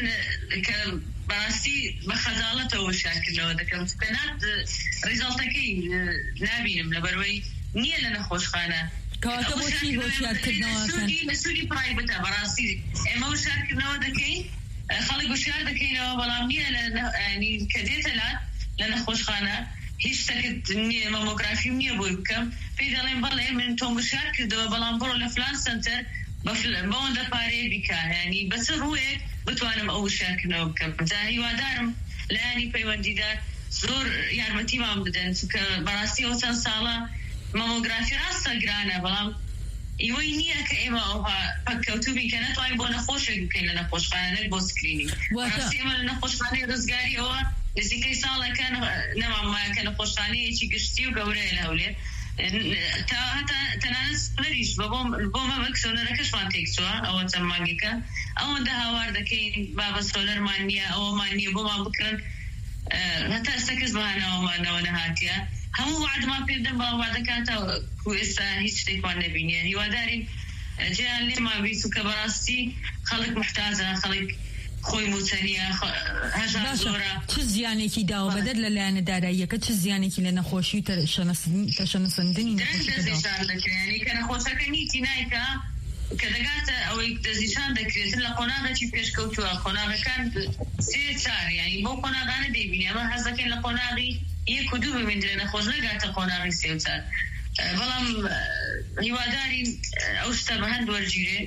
كبراسي بخزالته وشاكل لو ذكر مسكنات ريزلتكي نابينم لبروي نية لنا خوش خانة كاتبو شي هو شاكل نواكن مسؤولي برايفتا براسي اما وشاكل نوا ذكي خلق وشار ذكي نوا بلام نية لنا يعني كديتلات لنا خوش خانة هیچ تكت نية ماموغرافي نية بويبكم في دلين بالله من توم وشاكل دوا بلام برو لفلان سنتر بفل بوندا باري بكا يعني بس رويك بتوانم أول شاركنا وبكم زاهي وادارم لاني بيونديدا زور يارمتي ما بدن براسي وسن صالة ماموغرافي راستا جرانا بلام يوينيا كإما أوها بكوتوبي كانت واي بونا خوش يمكن لنا خوش خانة بو سكريني براسي ما لنا خوش خانة رزقاري أوها لسي كي صالة كان نوعا ما كان خوش خانة يشي قشتي وقوري لهولي تا حتى تنانس نريش بابوم البومة مكسونة ركش ما تكسوا أو تسمعيكا أو عندها واردة كين بابا سولر مانيا أو مانيا بوما بكرن حتى استكز بهانا وما ونهاتيا هم وعد ما بيدن بابا بعد كانت كويسة هيش تيكوان نبينيا هي وداري جاء اللي ما بيسو كبراستي خلق محتاجة خلق خوي موتانيا هجا زورا چه زیانێکی داوە بەدەر لەلایەنە داراییەکە چه زیانێکی لە نەخۆشی تەشەنەسەندنی نەخۆشەکەی کە نەخۆشەکە نیتی نایکە کە دەگاتە ئەوەی دەزیشان دەکرێتن لە قۆناغێکی پێشکەوتووە قۆناغەکان سێ چار یعنی بۆ قۆناغانە دەیبینی ئەمە حەز دەکەن لە قۆناغی یەک و دوو ببیندرێ نەخۆش نەگاتە قۆناغی سێ و چار بەڵام هیوادارین ئەو شتە بە هەند وەرگیرێ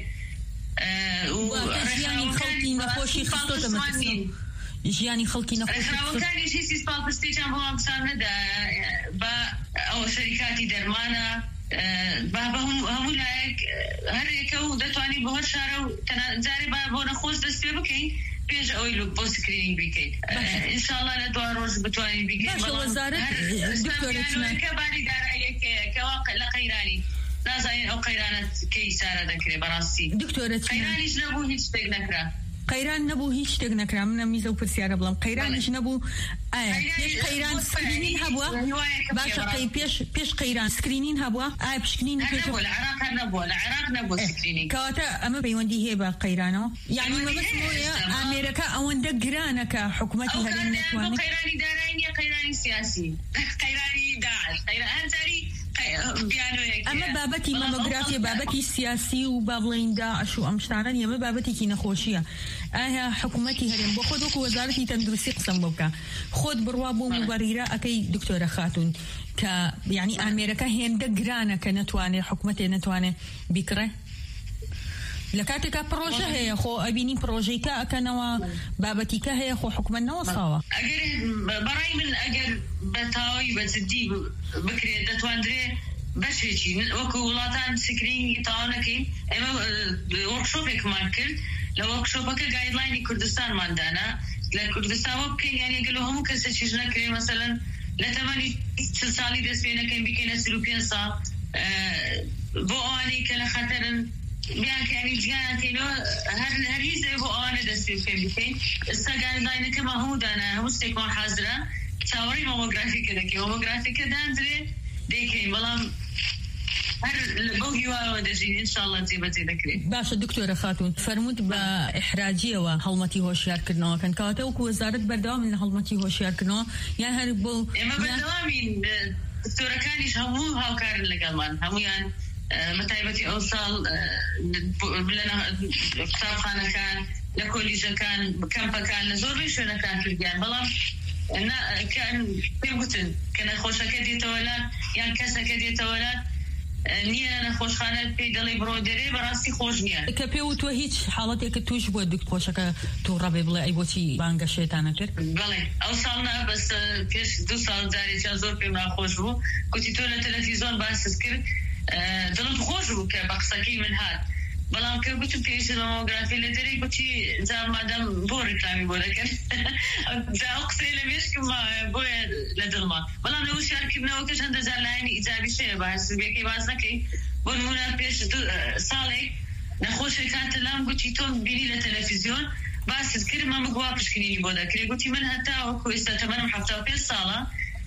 ژیانی خەڵکی نەخۆشی خستۆتە مەترسیان ژیانی خەڵکی نەخۆشی ڕێکخراوەکانی هیچی سپاڵپستێکیان بۆ ئەمسان نەدا بە ئەو شەریکاتی دەرمانە با هەموو لایەک هەرێکە و دەتوانانی بۆ هەر شارە و جارێ بۆ نەخۆش دەست پێ بکەین پێش ئەوەی بۆ سکرینینگ بکەیت ئینشاءڵڵا لە دوا ڕۆژ بتوانین بکەین بەڵامکە باری داراییەکەیە کەوا لە قەیرانی نازانین ئەو قەیرانە کەی سارە دەکرێت بەڕاستی قەیرانیش نەبوو هیچ شتێک نەکرا قەیران نەبوو هیچ شتێک نەکرا منە میزە و پرسیارە بڵام قەیرانیش نەبوو ئایا پێش قەیران سکرینین هەبووە باشە پێش قەیران سکرینین هەبووە ئایا پشکنین لە عێراق نەبووە لە عێراق نەبوو سکرینینگ کەواتە ئەمە پەیوەندی هەیە بە قەیرانەوە یعنی مەبەستمەوەیە ئامێرەکە ئەوەندە گرانە کە حکوومەتی هەرێم نەتوانێت قەیرانی دارایی نییە قەیرانی سیاسی قەیرانی داعش هەنجاری ئەمە بابەتی مامۆگرافیە بابەتی سیاسی و با بڵێین داعش و ئەم شتانە نیە ئەمە بابەتێکی نەخۆشیە ئایا حکوومەتی هەرێم بۆ خۆت وەکو وەزارەتی تەندروستی قسەم بۆ بکە خۆت بڕوا بۆ مبەرهیرە ئەەکەی دکتۆرە خاتون کە یعنی ئامێرەکە هێندە گرانە کە نەتوانێت حکوومەتێ نەتوانێت بیکڕێ لە کاتێکا پرۆژە هەیە خۆ ئەبینی پرۆژەیکە ئەکەنەوە بابەتیکە هەیە خۆ حکوومەت نەوەساوە ئەگەر بەڕای من ئەگەر بەتاوی بەجددی بکرێت دەتواندرێ بەشێکی وەکو وڵاتان سکرینی تاوا نەکەین ئێمە وەرکشۆپێکمان کرد لە وەرکشۆپەکە گایدلاینی کوردستانماندانا لە کوردستانەوە بکەین یان ئەگەر هەموو کەسێکیش نەکرێ مەسەلەن لە تەمەنی چل ساڵی دەست پێ نەکەین بکەینە سروو پێنج ساڵ بۆ ئەوانەی کە لە خەتەرن بیان کانی جیان کینو هر هری زیبو آن دستی فیلمی استقال داینه که محمود انا همستیک من حاضره تاوری ماموگرافی کده که ماموگرافی کدن داره دیگه مالام هر بوجي ودجين إن شاء الله تجيب تذكري. باشا دكتورة خاتون فرمود بإحراجية وحلمتي هوشيار كرنا كان كاتو كوزارة بردوام من حلمتي هوشيار كرنا يعني هربو. إما بردوامين دكتورة كانيش همو هاو كارن لقلمان همو يعني متعبتي أوصل لنا كتاب خانة كان لكوليجا كان كامبا كان زوري شو كان في الجان بلام أنا كان بيمكن كان خوشة كدي تولد يعني كسا كدي تولد نية أنا خوش خانة بيدلي برودري براسي خوش نية. كبيو تو هيج حالتك توش بود خوشك تو ربي بلا أي بوتي بانجا شيطانة كر. بله أوصلنا بس كش دو سال داري شازور بيمنا خوش بو كنت تولى تلفزيون بس سكر دلت خوش بو كبقسكي من هاد. بلام که بچه پیش ماموگرافی لدری بچه زم مادام بو رکلامی بوده کن زم قصیله میش که ما بوی لدلما بلام لو شارکی بناوکش هنده زرلاین ایجابی شه باعث بیکی باز نکی بونمونه پیش دو سالی نخوش کانت لام گوچی تو بینی لتلفزیون باعث ذکر ما مقوا پشکنی بوده کلی گوچی من حتی وکو استاتمنم حفته و پیش سالا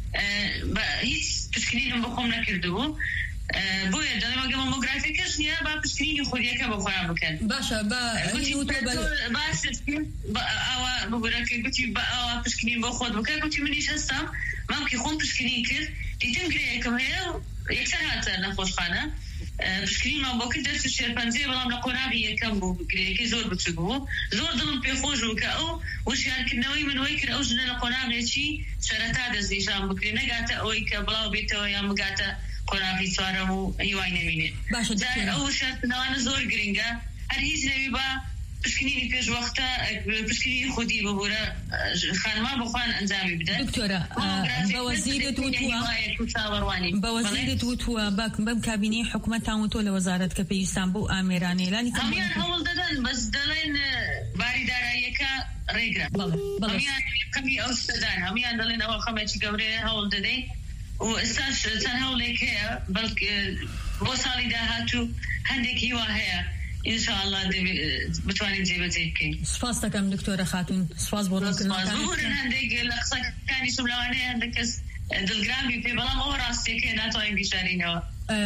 هیچ پشکنی هم بخوم نکردو بويا دلما قام ماموگرافی کش نیا با پشکنی خودی که بخورم بکن. باشه با یوتیوب باشه با آوا بقولك قلتي با آوا پشکنی بخود بکن قلتي منیش هستم ممکن خون پشکنی کرد دیدم گریه کم هیا یکسر هات نخوش خانه پشکنی ما بکن درس شرپنزی بلام نقوناقی کم بو گریه که زور بتشگو زور دلم پیخوش بکن او وشیار کنوی من وی کر او جن نقوناقی چی شرطا دز نیشان بکری نگاته اوی که بلاو بیتو یا مگاته قناعی سوارمو هیوای نمینه. باشه در اول شرط نوان زور گرینگه هر هیچ نمی با پشکنی پیش وقتا پشکنی خودی ببوره خانما بخوان انجامی بده. دکتوره بوزیر توتوا بوزیر توتوا بک بم کابینه حکومت تاموتو لوزارت کپیستان بو آمیرانی لانی کم. همیان حول دادن بس دلین باری دارایی که ریگرا. بله بله. همیان کمی اوستدان همیان دلین اول خمچی گوره حول دادن. واستاش تنهولك هي بلك وصالي دهاتو هندك هوا هي ان شاء الله بتواني نجيب زيكي. سپاس دكم دكتورة خاتون سپاس بورن سپاس بورن هندك لقصة كان يسملواني هندك دلگرامي في بلام او راستي كي ناتوين بيشارينو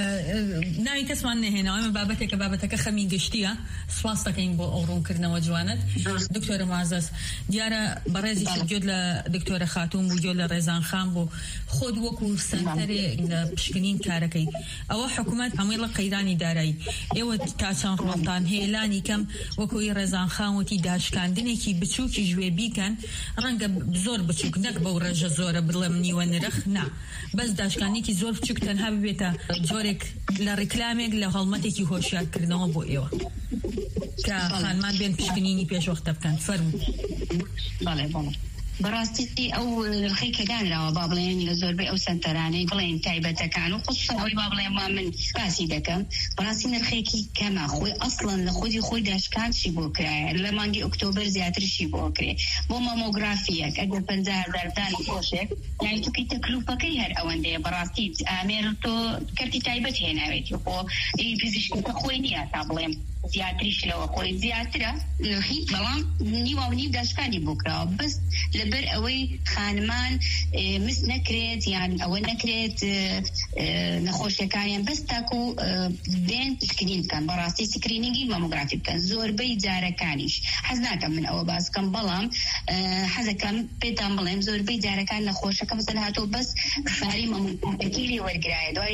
ناوی کەسمان نهێنەوە ئەمە بابەتێکە بابەتەکە خەمی گشتیە سپاس دەکەین بۆ ئەو ڕوونکردنەوە جوانت دکتۆرە معزەز دیارە بەڕێزی گوێت لە دکتۆرە خاتون بوو گوێ لە ڕێزان خان بوو خۆت وەکو سەنتەرێ لە پشکنین کارەکەی ئەوە حکوومەت هەمووی لە قەیرانی دارایی ئێوە تا چەند ڕۆڵتان هێلانی کەم وەکوی ڕێزان خانوەتی داشکاندنێکی بچووکی ژوێ بیکەن ڕەنگە زۆر بچووک نەک بەو ڕێژە زۆرە بڵێم نیوە نرخ نا بەس داشکانێکی زۆر بچووک تەنها ببێتە جۆرێک لە ڕێکلامێک لە هەڵمەتێکی هۆشیارکردنەوە بۆ ئێوە کە خانمان بێن پشکنینی پێشوەختە بکەن فەرموو. بەڵێ بەڵێ بەڕاستی ئەو خەیکە دانراوە با بڵێن لە زۆربەی ئەو سەنتەرانەی بڵێن تایبەتەکان و خصوصا ئەوەی با بڵێن وا من باسی دەکەم بەڕاستی نرخێکی کەمە خۆی ئەسڵەن لە خۆی خۆی داشکان چی بۆ کرایە لە مانگی ئۆکتۆبەر زیاترشی بۆ کرێ بۆ مامۆگرافیەک ئەگەر پەنجا هەزار دانی خۆشێک یانی تووکی تەکلوفەکەی هەر ئەوەندەیە بەڕاستی ئامێر تۆ کەرتی تایبەت هێناوێتی خۆ پزیشکەکە خۆی نییە تا بڵێم زیاتریش لەوە خۆی زیاترە نرخی بەڵام نیوە و نیو داشکانی بۆ کراوە بەس لەبەر ئەوەی خانمان مس نەکرێت یان ئەوە نەکرێت نەخۆشیەکانیان بەس تاکو بێن پشکنین بکەن بەڕاستی سکرینینگی مامۆگرافی بکەن زۆربەی جارەکانیش حەز ناکەم من ئەوە باس بکەم بەڵام حەزەکەم پێتان بڵێم زۆربەی جارەکان نەخۆشەکە مەسەن هاتۆ بەس باری مامۆگرافیەکەی لێ وەرگرایە دوای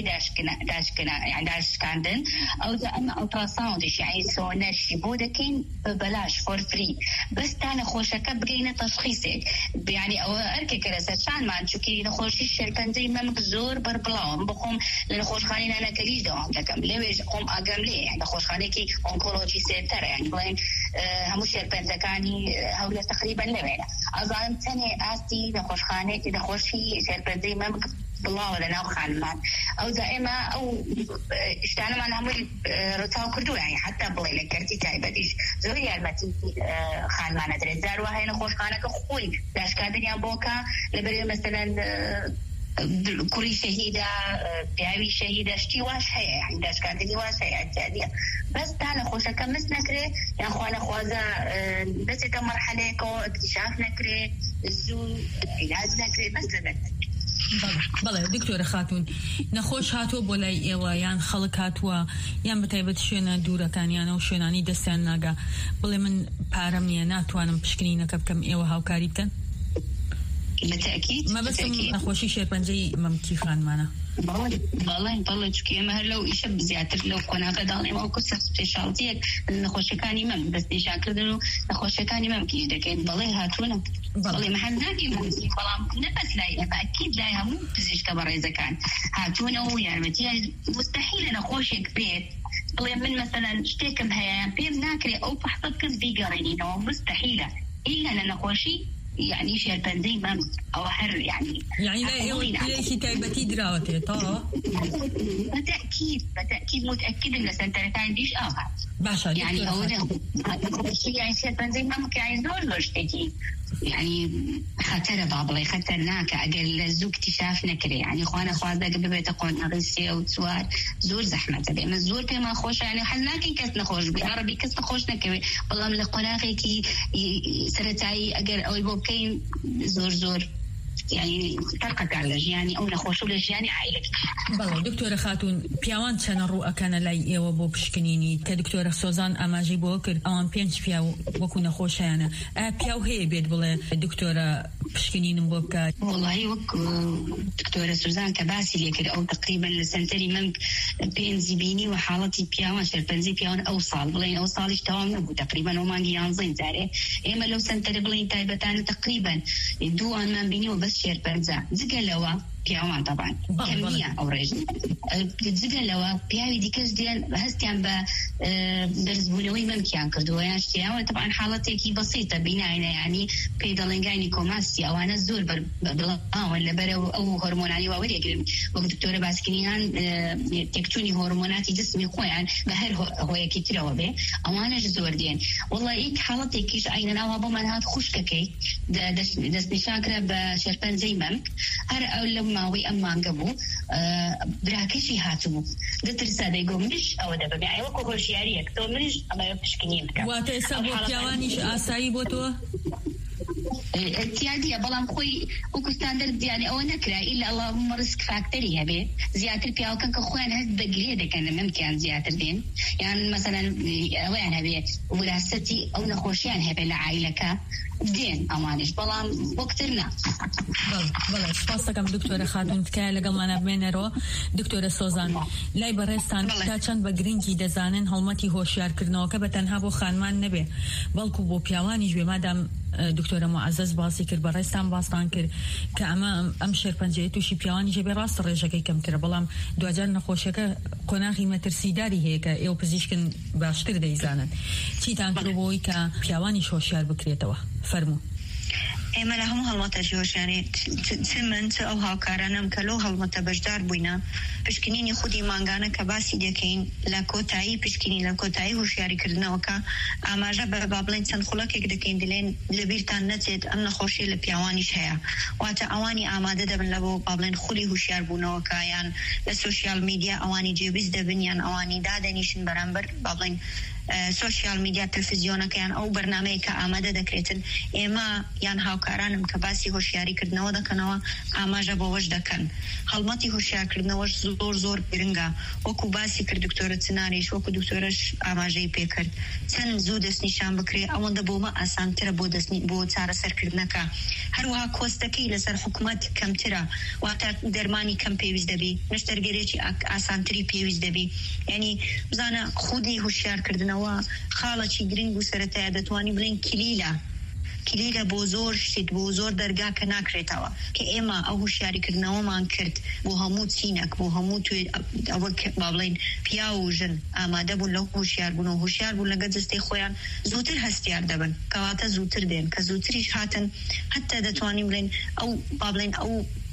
داشکاندن ئەوجا ئەمە ئەڵتراساوندیش یعنی سۆنەرشی بۆ دەکەین بەبەلاش فۆر فری بەس تا نەخۆشەکە بگەینە تەشخیصێک یعنی ئەوە ئەرکێکە لەسەر چانمان چووکی نەخۆشی شێرپەنجەی مەمک زۆر بەربڵاوم بخۆم لە نەخۆشخانەی نانەکەلیش دەوام دەکەم لەوێژ خۆم ئاگەم لێ نەخۆشخانەیەکی ئۆنکۆلۆجی سێرتەرە یعنی بڵێن هەموو شێرپەنجەکانی هەولێر تقریبەن لەوێنە ئازانم چەندێ ئاستی نەخۆشخانەیەکی نەخۆشی شێرپەنجەی مەمک بڵاوە لە ناو خانمان ئەوجا ئێمە ئەو شتانەمان هەمووی ڕتاو کردووە یعنی حتا بڵێ لە کەرتی تایبەتیش زۆر یارمەتی خانمانە درێت جار وهەیە نەخۆشخانەکە خۆی داشکاندنیان بۆکە لەبەرێ مەسەلەن کوڕی شەهیدە پیاوی شەهیدە شتی واش هەیە یعنی دەستکاردنی واش هەیە احتیاجیە بەس تا نەخۆشەکە مس نەکرێ یان خوا نەخوازە بەچێتە مەرحەلەیەکەوە اکتشاف نەکرێ زوو عیلاج نەکرێ بەس لەبەر بەڵێ دکتۆرە خاتون نەخۆش هاتووە بۆ لای ئێوە یان خەڵک هاتووە یان بەتایبەت شوێنە دوورەکانیانە و شوێنانی دەستیان ناگا بڵێ من پارەم نییە ناتوانم پشکنینەکە بکەم ئێوە هاوکاری بکەن بتأكيد مەبەستم نەخۆشی شێرپەنجەی مەمکی خانمانە بەڵێن بەڵێ چکە ئێمە هەر لەو ئیشە زیاتر لەو کۆناکە داڵێم ئەو کورسە سپێشاڵتیەک نەخۆشیەکانی مەم دەست نیشانکردن و نەخۆشیەکانی مەمکیش دەکەین بەڵێ هاتوونە بەڵێ مەحەل ناکەین بەڵام نەبەس لای ئێمە ئەکید لای هەموو پزیشکە بەڕێزەکان هاتوونە و یارمەتیان مستەحیلە نەخۆشێک بێت بڵێ من مەسەلەن شتێکم هەیە پێم ناکرێ ئەو فەحصت کەس بیگەڕێنینەوە مستەحیلە ئیلا لە نەخۆشی يعني شێرپەنجەی مەم ئەوە هەر يعني يعني لا ليشي تايبتي دراوتي طه بالتأكيد بالتأكيد متأكد إن سنترتين ديش آخر باشا يعني هو ده يعني شێرپەنجەی مەم کە يعني زۆر زۆر شتێکی يعني خطر بابڵێ خەتەرناکە ئەگەر لە زوو اکتشاف نەکرێ يعني خوا نەخوازە ئەگەر ببێتە قۆناغی سێ و چوار زۆر زەحمەتە بێ ئێمە زۆر پێمان خۆشە يعني حەز ناکەین کەس نەخۆش بێ عەرەبی کەس نەخۆش نەکەوێ بەڵام لە قۆناغێکی سەرەتایی ئەگەر ئەوەی بۆ بکەین زۆر زۆر يعني فرقك على جياني أو نخوشوا لجياني عائلتي. بالله دكتورة خاتون بيوان تشانا رؤى كان لاي إيوة بو بشكنيني كدكتورة سوزان أماجي بوكر أوان بينش بياو وكو نخوش أنا بياو هي بيت بلا دكتورة بشكنين بوكا والله وك دكتورة سوزان كباسي ليكر أو تقريبا لسنتري ممك بينزي بيني وحالتي بياوان شربنزي بياوان أوصال بلين أوصال اشتوام نبو تقريبا ومانجي يانزين زاري إما لو سنتري بلين تايبتان تقريبا دو أن من بيني وبس شێرپەنجە جگە لەوە پیاوان طبعا کەمیە ئەو ڕێژ جگە لەوە پیاوی دیکەش دێن هەستیان بە دەرزبوونەوەی مەمکیان کردووە یان شتیانەوە طبعا حاڵەتێکی بەسیتە بیناینە یعنی پێی دەڵێن گاینیکۆماستی ئەوانە زۆر بەڵاون لەبەرەوە ئەو هۆرمۆنانی واوەریەگرن وەک دکتۆرە باسکرینیان تێکچوونی هۆرمۆناتی جسمی خۆیان بە هەر هۆیەکی ترەوە بێ ئەوانەش زۆر دێن وەڵڵا هیچ حاڵەتێکیش عینە ناوە بۆمان هات خوشکەکەی دەستنیشانکرا بە شێرپەنجەی مەمک هەر ئەو لەو ماوەی ئەم مانگە بوو براکەشی هاتبوو دەترسا دەیگۆ منش ئەوە دەبێ ئەوە هۆشیاریەک تۆ منش ئەمە پشکنیم بکەم واتە ئێستا بۆ پیاوانیش ئاسایی بۆ تۆ احتیاجیە بەڵام خۆی وەکوستاندەر دیانێ ئەوە نەکرا ئیلا ئەڵڵەهومە ڕسک فاکتەری هەبێ زیاتر پیاوەکان کە خۆیان هەست بەگرێ دەکەن لە مەمکیان زیاتر دێن یان مەسەلەن ئەوەیان هەبێ وراستەتی ئەو نەخۆشیان هەبێ لە عایلەکە دێن ئەوانش بەڵام وەکترنا بەڵێ سپاس دەکەم دکتۆرە خاتون تکایە لەگەڵمانە بمێنەرەوە دکتۆرە سۆزان لای بەڕێستان تا چەند بە گرنگی دەزانن هەڵمەتی هۆشیارکردنەوەکە بە تەنها بۆ خانمان نەبێ بەڵکو بۆ پیاوانیش بێ مادام دکتۆرە معەزەز باسی کرد بەڕێستان باستان کرد کە ئەمە ئەم شێرپەنجەیە تووشی پیاوانی جێبێ ڕاستە ڕێژەکەی کەمترە بەڵام دوجار نەخۆشیەکە قۆناغی مەترسیداری هەیە کە ئێوە پزیشکن باشتر دەیزانن چیتان کرد بۆی کە پیاوانی هۆشیار بکرێتەوە فەرموو ئێمە لە هەموو هەڵمەتە هۆشیاری چ من چ ئەو هاوکارانم کە لەو هەڵمەتە بەشدار بووینە پشکنینی خودی مانگانە کە باسی دەکەین لە کۆتایی پشکنی لە کۆتایی هۆشیاریکردنەوەکە ئاماژە بە با بڵێن چەند خوڵەکێک دەکەین دلێن لەبیرتان نەچێت ئەم نەخۆشیە لە پیاوانیش هەیە واتە ئەوانی ئامادە دەبن لە بۆ با بڵێن خولی هوشیار بوونەوەکە یان لە سوشیال میدیا ئەوانی جێویست دەبن یان ئەوانی دادەنیشن بەرامبەر با بڵێن سوشیال میدیا تلفزیۆنەکەیان ئەو بەرنامەیە کە ئامادە دەکرێتن ئێمە یان هاوکارانم کە باسی هۆشیاریکردنەوە دەکەنەوە ئاماژە بۆوەش دەکەن هەڵمەتی هۆشیارکردنەوەش زۆر زۆر گرنگە وەکو باسی کرد دکتۆرە چناریش وەکو دکتۆرەش ئاماژەی پێکرد چەند زوو دەستنیشان بکرێ ئەوەندە بۆمە ئاسانترە بۆ دەستنی بۆ چارەسەرکردنەکە هەروەها کۆستەکەی لەسەر حکوومەت کەمترە واتە دەرمانی کەم پێویست دەبی نەشتەرگەرێکی ئاسانتری پێویست دەبی یعنی بزانە خودی هۆشیارکردنەوە خاڵەکی گرنگ و سەرەتایە دەتوانی بڵێن کلیلە کلیلە بۆ زۆر شت بۆ زۆر دەرگا کە ناکرێتەوە کە ئێمە ئەو هوشیاریکردنەوەمان کرد بۆ هەموو چینەک بۆ هەموو توێ ئەوە با بڵێن پیا و ژن ئامادە بوون لەو هوشیاربوون و هوشیار بوون لەگە جستەی خۆیان زووتر هەستیار دەبن کەواتە زووتر دێن کە زووتریش هاتن حتا دەتوانین بڵێن ئەو با بڵێن ئەو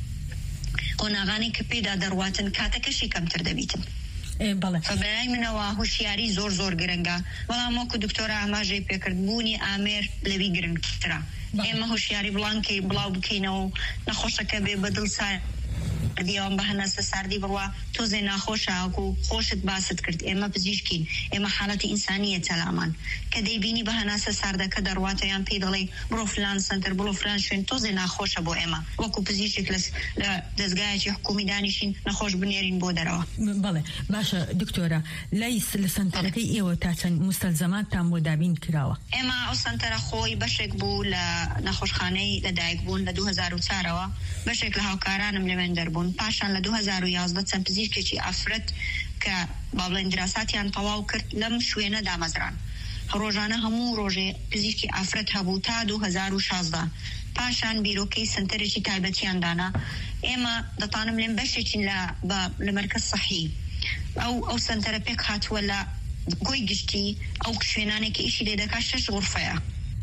قۆناغانی کە پێدا دەڕواتن کاتەکەشی کەمتر دەبیتن بەلای منەوە هوشیاری زۆر زۆر گرنگە بەڵام وەکو دکتۆرە ئاماژەی پێکردبوونی ئامێر لەوی گرنگترە ئێمە هوشیاری بڵانکەی بڵاو بکەینەوە نەخۆشەکە بێ بەدڵ سای دیوان بهناست سردی بروا توزی ناخوشا و خوشت باست کرد اما پزیشکین اما حالت انسانیه سلامان کدی بینی بهناست سرده که دروات یان پیدلی برو فلان سنتر برو فلان شون توزی ناخوشا بو اما وکو پزیشک لس دزگاهی حکومی دانشین نخوش بنیرین بود دروا. بله باشه دکتوره لیس لسنترکی ایو تاتن مستلزمات تام بودابین کراوه. اما او سنتر خوی بشک بو ل نخوشخانه لدایک بون لدو هزار و چهاروا بشک له کارانم لمن دربون پاشان لدو هزار و یازده چند پزیشکی چی افراد که بابلین دراساتیان تواو کرد لم شوینه دامزران. روزانه همو روزه پزیشکی افراد هبو تا دو هزار و شازده. پاشان بیروکی سنتری چی تایبتیان دانا. اما دتانم لم بشکین ل با لمرکز صحی. او او سنتر پیک هات ولا گوی گشتی او کشینانی که ایشی لیده کاشش غرفه.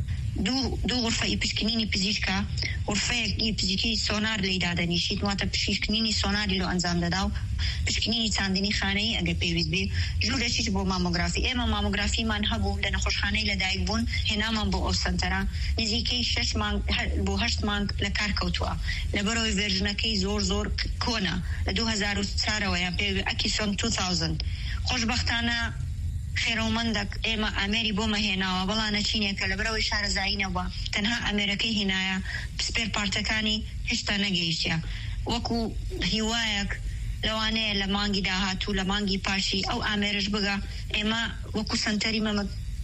دو دو غرفه ایپسکنینی پزیشکا غرفه ای پزیکی سونار لیداده نیشید وقت پزیشکنینی سوناری لو انجام داداو پزیشکنینی چندینی خانه ای اگه پیوست بی جوره چیز با ماموگرافی اما ماموگرافی من هبو لن خوشخانه لدایک بون هنا من با اوسنترا نزیکی شش مانگ بو هشت مانگ لکار کوتوا لبروی ورژنکی زور زور کونه لدو هزار و چهار و یا پی اکیسون دو هزار خوشبختانه خیرومندک اما امری بو مهنا و بلا نچینه که لبروی شهر زاینه و تنها امریکی هنایا سپیر پارتکانی هشتا نگیشتیا وکو هیوایک لوانه لمانگی داهاتو لمانگی پاشی او امرش بگا اما وکو سنتری ممک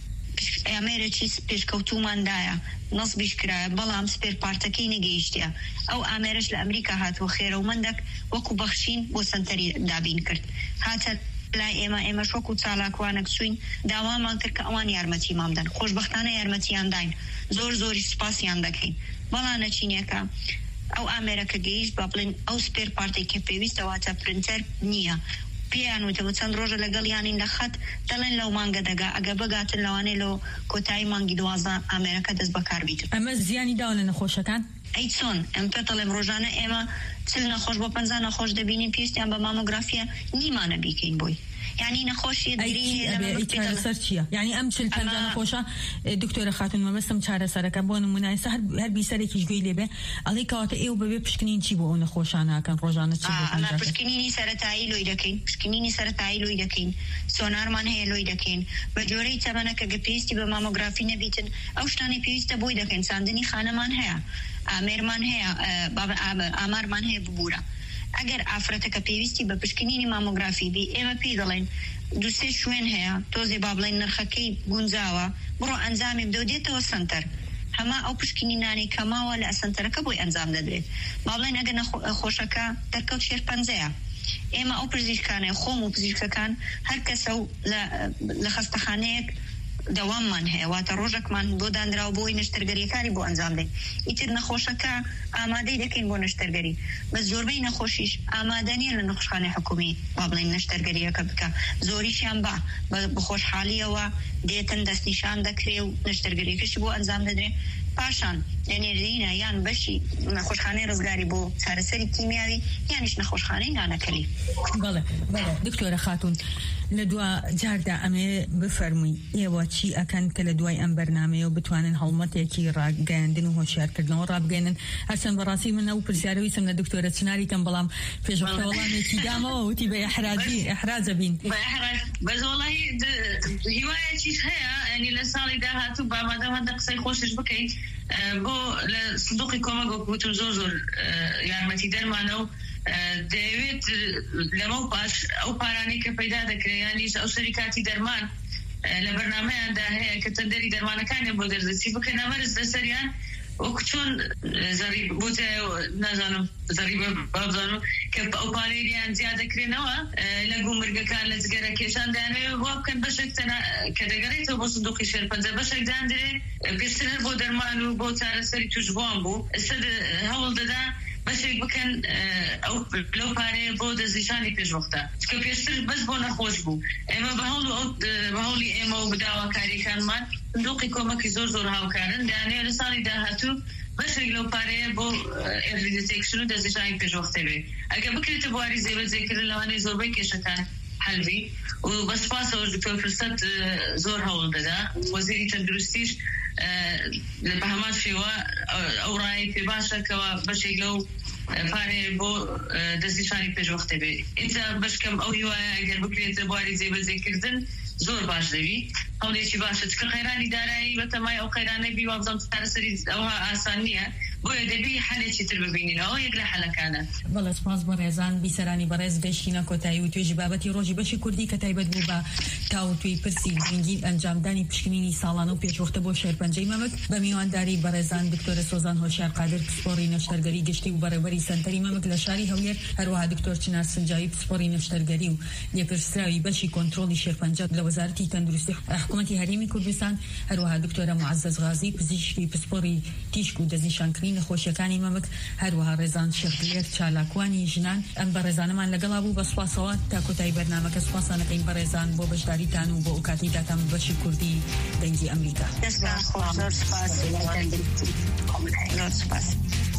امره چیز پیشکوتو من دایا نصبش کرای بلام سپیر پارتکی نگیشتیا او امرش لامریکا هاتو خیرومندک وکو بخشین بو سنتری دابین کرد هاتا لا اما اما شوکو چالاکوانک سوین داوامان کرد که اوان یارمتی مامدن خوشبختانه یارمتیان داین زور زوری سپاسیان دکین بلا نچینه که او امریکا گیش بابلین او سپیر پارتی که پیویست واتا پرنتر نیه پیانو تبو چند روز لگل یعنی لخط دلن لو مانگا دگا اگه بگاتن لوانه لو کوتای مانگی دوازده امریکا دست بکار بیتر اما زیانی داونه نخوشکن؟ ایتسون ام پتلم روزانه اما چل نخوش با پنزه نخوش دبینیم پیستیم با ماموگرافیا نیما نبیکین بوی یعنی نخوشی دری ای چاره سر چیه یعنی ام چل پنجه نخوشه دکتور خاتون ما بسم چاره سر که بون مناسب هر هر بیسری کیش گویی لبه علی کات ایو به پشکنین چی بو نخوشانه کن روزانه چی بو انا پشکنینی سر تایی لوی دکین پشکنینی سر تایی لوی دکین سونار من هی لوی دکین و جوری تبنا که پیستی به ماموگرافی نبیتن اوشتانی پیست بوی دکین ساندنی خانه من هیا امر من هیا بابا امر من هی ببورا اگر افراد که پیوستی به پشکنینی ماموگرافی بی اما پیدلین دوسته شوین هیا توزی بابلین نرخکی گونزاوا برو انزامی بدودیت و سنتر هما او پشکنینانی کما ولا سنتر که بوی انزام دادرید بابلین اگر خوشکا ترکل شیر پنزه اما او پزیشکانه خوم و پزیشکان هر کسو لخستخانه دوام من هي وات روجك من بودان راو بوي نشترگري كاري بو انزام دي يتر نخوشكا آماده دكين بو نشترگري بس زوربي نخوشيش آماداني لنخوشخانه حكومي وابلين نشترگري كبكا زوريش ينبع بخوش حالية و ديتن دست نشان دكري و نشترگري كش بو انزام دادري پاشان یعنی رینا یان بشی نخوشخانه رزگاری بو سرسری کیمیایی یعنیش نخوشخانه نانکلی بله بله دکتور خاتون لدوا جاردا امه بفرمی ایوا چی اکن که لدوای ام برنامه و بتوانن حلمت یکی را گندن و هوشیار کردن و راب گندن حسن براسی من او پرسیاروی سم دکتور سناری کم بلام پیش وقت والله کی دامه و تی به احراجی احراج بین به احراج بس والله هوايه چیز هيا يعني لسالي ده هاتو با ما دام دقسي خوشش بكيت بو لصندوقي كوما قلت زور زور يعني ما تقدر معنا ديويت لما باش او باراني كفيدا ذكري يعني او شركاتي درمان لبرنامج عندها هي كتندري درمان كان يبغى درسي فكنا مرز لسريان وكتون زريب بوته نزانم زريب بابزانو كأو باريريان زيادة كرينوا لقوا مرجع كان لزجرا كيشان داني وكان بشك تنا كدقريت وبصندوق يشيل بنزا بشك داندري بيصير بودر مانو بوتار سري تجوان بو استد هول ده بشك بكن أو لو باري بود زيشاني بيش وقتا كبيصير بس بونا خوش بو إما بهولو بهولي إما وبداوا كاري كان ما صندوقي كوما كيزور زور هاو كارن داني لساني ده هاتو بس لو باري بو early detection ده زيشاني بيش وقتا بي أجا بكرة تبواري زي بتذكر لو أنا زور بيك شكان حلبي وبس فاسو دكتور فرصت زور هول ده وزيري تندرستيش لبهمات فيوا أو رأي في باشا كوا بشي لو پارێ بۆ دەستنیشانی پێشوەختە بێ ئینجا بەشکەم ئەو هیوایە ئەگەر بکرێتە بواری جێبەجێکردن زۆر باش دەوی هەوڵێکی باشە چکە خەیرانی دارایی بەتەمای ئەو خەیرانەی بیوابزەم چارەسەری ئەوها ئاسان نییە بۆیە دەبی حەلێکی تر ببینینەوە یەک لە حەلەکانە. بەڵێ سپاس بۆ ڕێزان بیسەرانی بەڕێز گەشتینە کۆتایی و توێژی بابەتی ڕۆژی بەشی کوردی کە تایبەت بوو بە تاوتوی پرسی گرنگی ئەنجامدانی پشکنینی ساڵانە و پێشوەختە بۆ شێرپەنجەی مەمک بە میوانداری بەڕێزان دکتۆرە سۆزان هۆشیار قادر پسپۆڕی نەشتەرگەری گشتی و بەڕێوەری سەنتەری مەمک لە شاری هەولێر هەروەها دکتۆر چنار سنجاوی پسپۆڕی نەشتەرگەری و لێپرسراوی بەشی کۆنتڕۆڵی شێرپەنجە لە وەزارەتی تەندروستی حکوومەتی هەرێمی کوردستان هەروەها دکتۆرە معەزەز غازی پزیشکی پسپۆڕی تیشک و دەستنیشانکردنی نەخۆشیەکانی مەمک هەروەها ڕێزان شێخلێر چالاکوانی ژنان ئەم بە ڕێزانەمان لەگەڵا بوو بە سوپاسەوە تا کۆتایی بەرنامەکە سوپاسانەکەین بە ڕێزان بۆ بەشداریتان و بۆ ئەو کاتی داتان بەشی کوردی دەنگی ئەمریکا. زۆر سپاس.